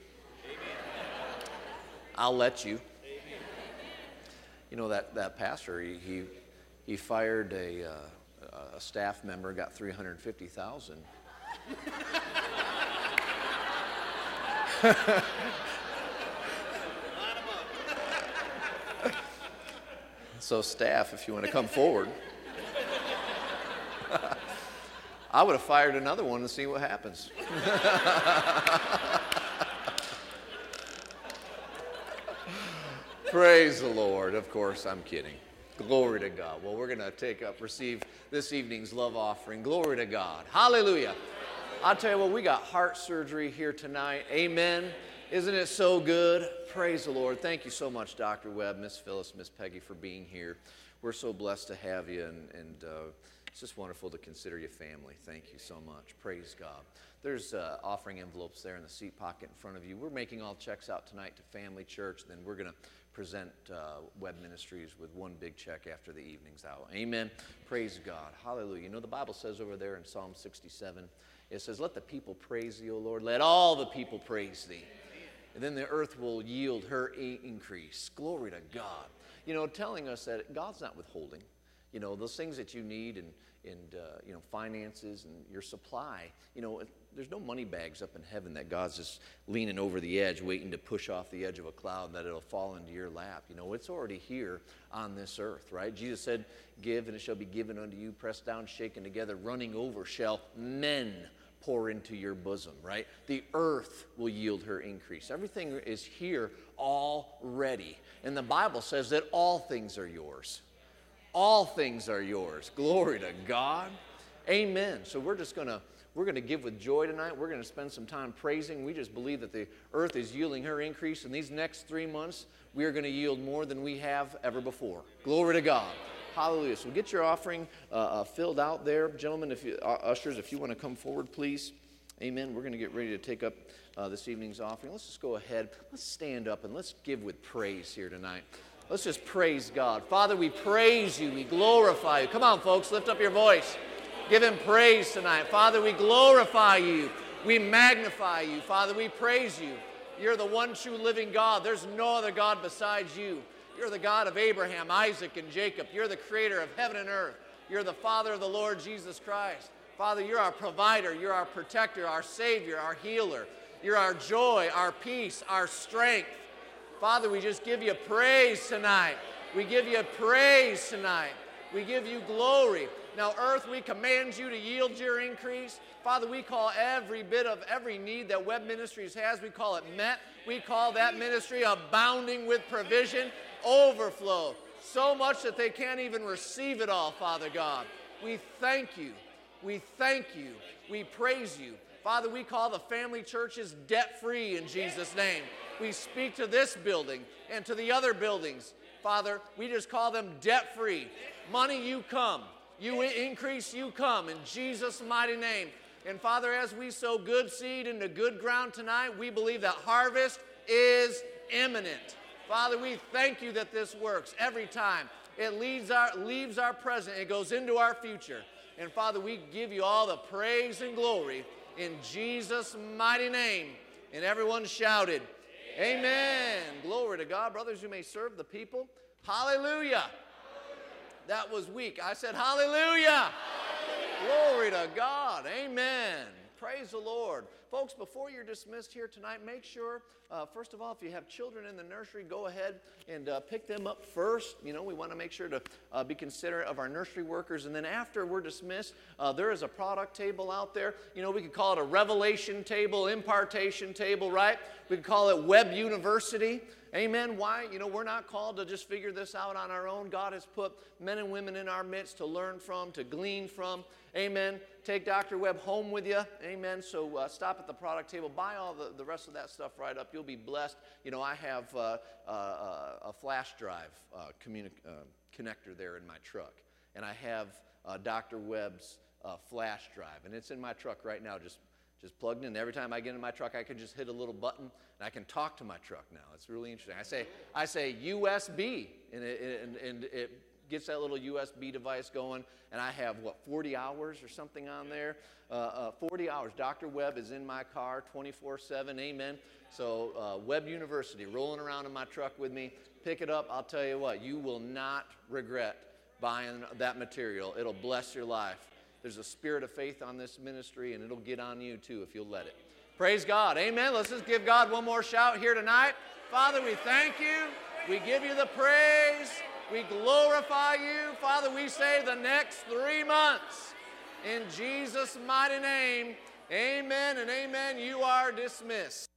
I'll let you. You know, that, that pastor, he, he, he fired a, uh, a staff member, got three hundred fifty thousand dollars. So staff, if you want to come forward. I would have fired another one to see what happens. Praise the Lord. Of course, I'm kidding. Glory to God. Well, we're going to take up, receive this evening's love offering. Glory to God. Hallelujah. I'll tell you what, we got heart surgery here tonight. Amen. Isn't it so good? Praise the Lord. Thank you so much, Doctor Webb, Miss Phyllis, Miss Peggy, for being here. We're so blessed to have you, and, and uh, it's just wonderful to consider you family. Thank you so much. Praise God. There's uh, offering envelopes there in the seat pocket in front of you. We're making all checks out tonight to Family Church. Then we're going to present uh, Webb Ministries with one big check after the evening's out. Amen. Praise God. Hallelujah. You know, the Bible says over there in Psalm sixty-seven, it says, let the people praise thee, O Lord. Let all the people praise thee. And then the earth will yield her increase. Glory to God. You know, telling us that God's not withholding. You know, those things that you need and, and uh, you know, finances and your supply, you know, there's no money bags up in heaven that God's just leaning over the edge, waiting to push off the edge of a cloud that it'll fall into your lap. You know, it's already here on this earth, right? Jesus said, give and it shall be given unto you, pressed down, shaken together, running over shall men pour into your bosom, right? The earth will yield her increase. Everything is here already. And the Bible says that all things are yours. All things are yours. Glory to God. Amen. So we're just going to we're going to give with joy tonight. We're going to spend some time praising. We just believe that the earth is yielding her increase. In these next three months, we are going to yield more than we have ever before. Glory to God. Hallelujah. So get your offering uh, uh, filled out there. Gentlemen, if you, uh, ushers, if you want to come forward, please. Amen. We're going to get ready to take up uh, this evening's offering. Let's just go ahead. Let's stand up and let's give with praise here tonight. Let's just praise God. Father, we praise you. We glorify you. Come on, folks. Lift up your voice. Give him praise tonight. Father, we glorify you. We magnify you. Father, we praise you. You're the one true living God. There's no other God besides you. You're the God of Abraham, Isaac, and Jacob. You're the creator of heaven and earth. You're the Father of the Lord Jesus Christ. Father, you're our provider. You're our protector, our Savior, our healer. You're our joy, our peace, our strength. Father, we just give you praise tonight. We give you praise tonight. We give you glory. Now, earth, we command you to yield your increase. Father, we call every bit of every need that Webb Ministries has, we call it met. We call that ministry abounding with provision, overflow, So much that they can't even receive it all, Father God. We thank you. We thank you. We praise you. Father, we call the family churches debt-free in Jesus' name. We speak to this building and to the other buildings. Father, we just call them debt-free. Money, you come. You increase, you come. In Jesus' mighty name. And Father, as we sow good seed into good ground tonight, we believe that harvest is imminent. Father, we thank you that this works every time. It leaves our, leaves our present. It goes into our future. And Father, we give you all the praise and glory in Jesus' mighty name. And everyone shouted, Amen. Amen. Glory to God. Brothers, you may serve the people. Hallelujah. Hallelujah. That was weak. I said hallelujah. Hallelujah. Glory to God. Amen. Praise the Lord. Folks, before you're dismissed here tonight, make sure, uh, first of all, if you have children in the nursery, go ahead and uh, pick them up first. You know, we want to make sure to uh, be considerate of our nursery workers. And then after we're dismissed, uh, there is a product table out there. You know, we could call it a revelation table, impartation table, right? We could call it Web University. Amen. Why? You know, we're not called to just figure this out on our own. God has put men and women in our midst to learn from, to glean from. Amen. Take Doctor Webb home with you. Amen. So uh, stop at the product table. Buy all the, the rest of that stuff right up. You'll be blessed. You know, I have uh, uh, a flash drive uh, communi- uh, connector there in my truck. And I have uh, Doctor Webb's uh, flash drive. And it's in my truck right now, just Just plugged in. Every time I get in my truck, I can just hit a little button, and I can talk to my truck now. It's really interesting. I say, I say U S B, and it, and, and it gets that little U S B device going, and I have, what, forty hours or something on there? Uh, uh, forty hours. Doctor Webb is in my car twenty-four seven. Amen. So uh, Webb University, rolling around in my truck with me. Pick it up. I'll tell you what, you will not regret buying that material. It'll bless your life. There's a spirit of faith on this ministry, and it'll get on you too if you'll let it. Praise God. Amen. Let's just give God one more shout here tonight. Father, we thank you. We give you the praise. We glorify you. Father, we say the next three months. In Jesus' mighty name, amen and amen. You are dismissed.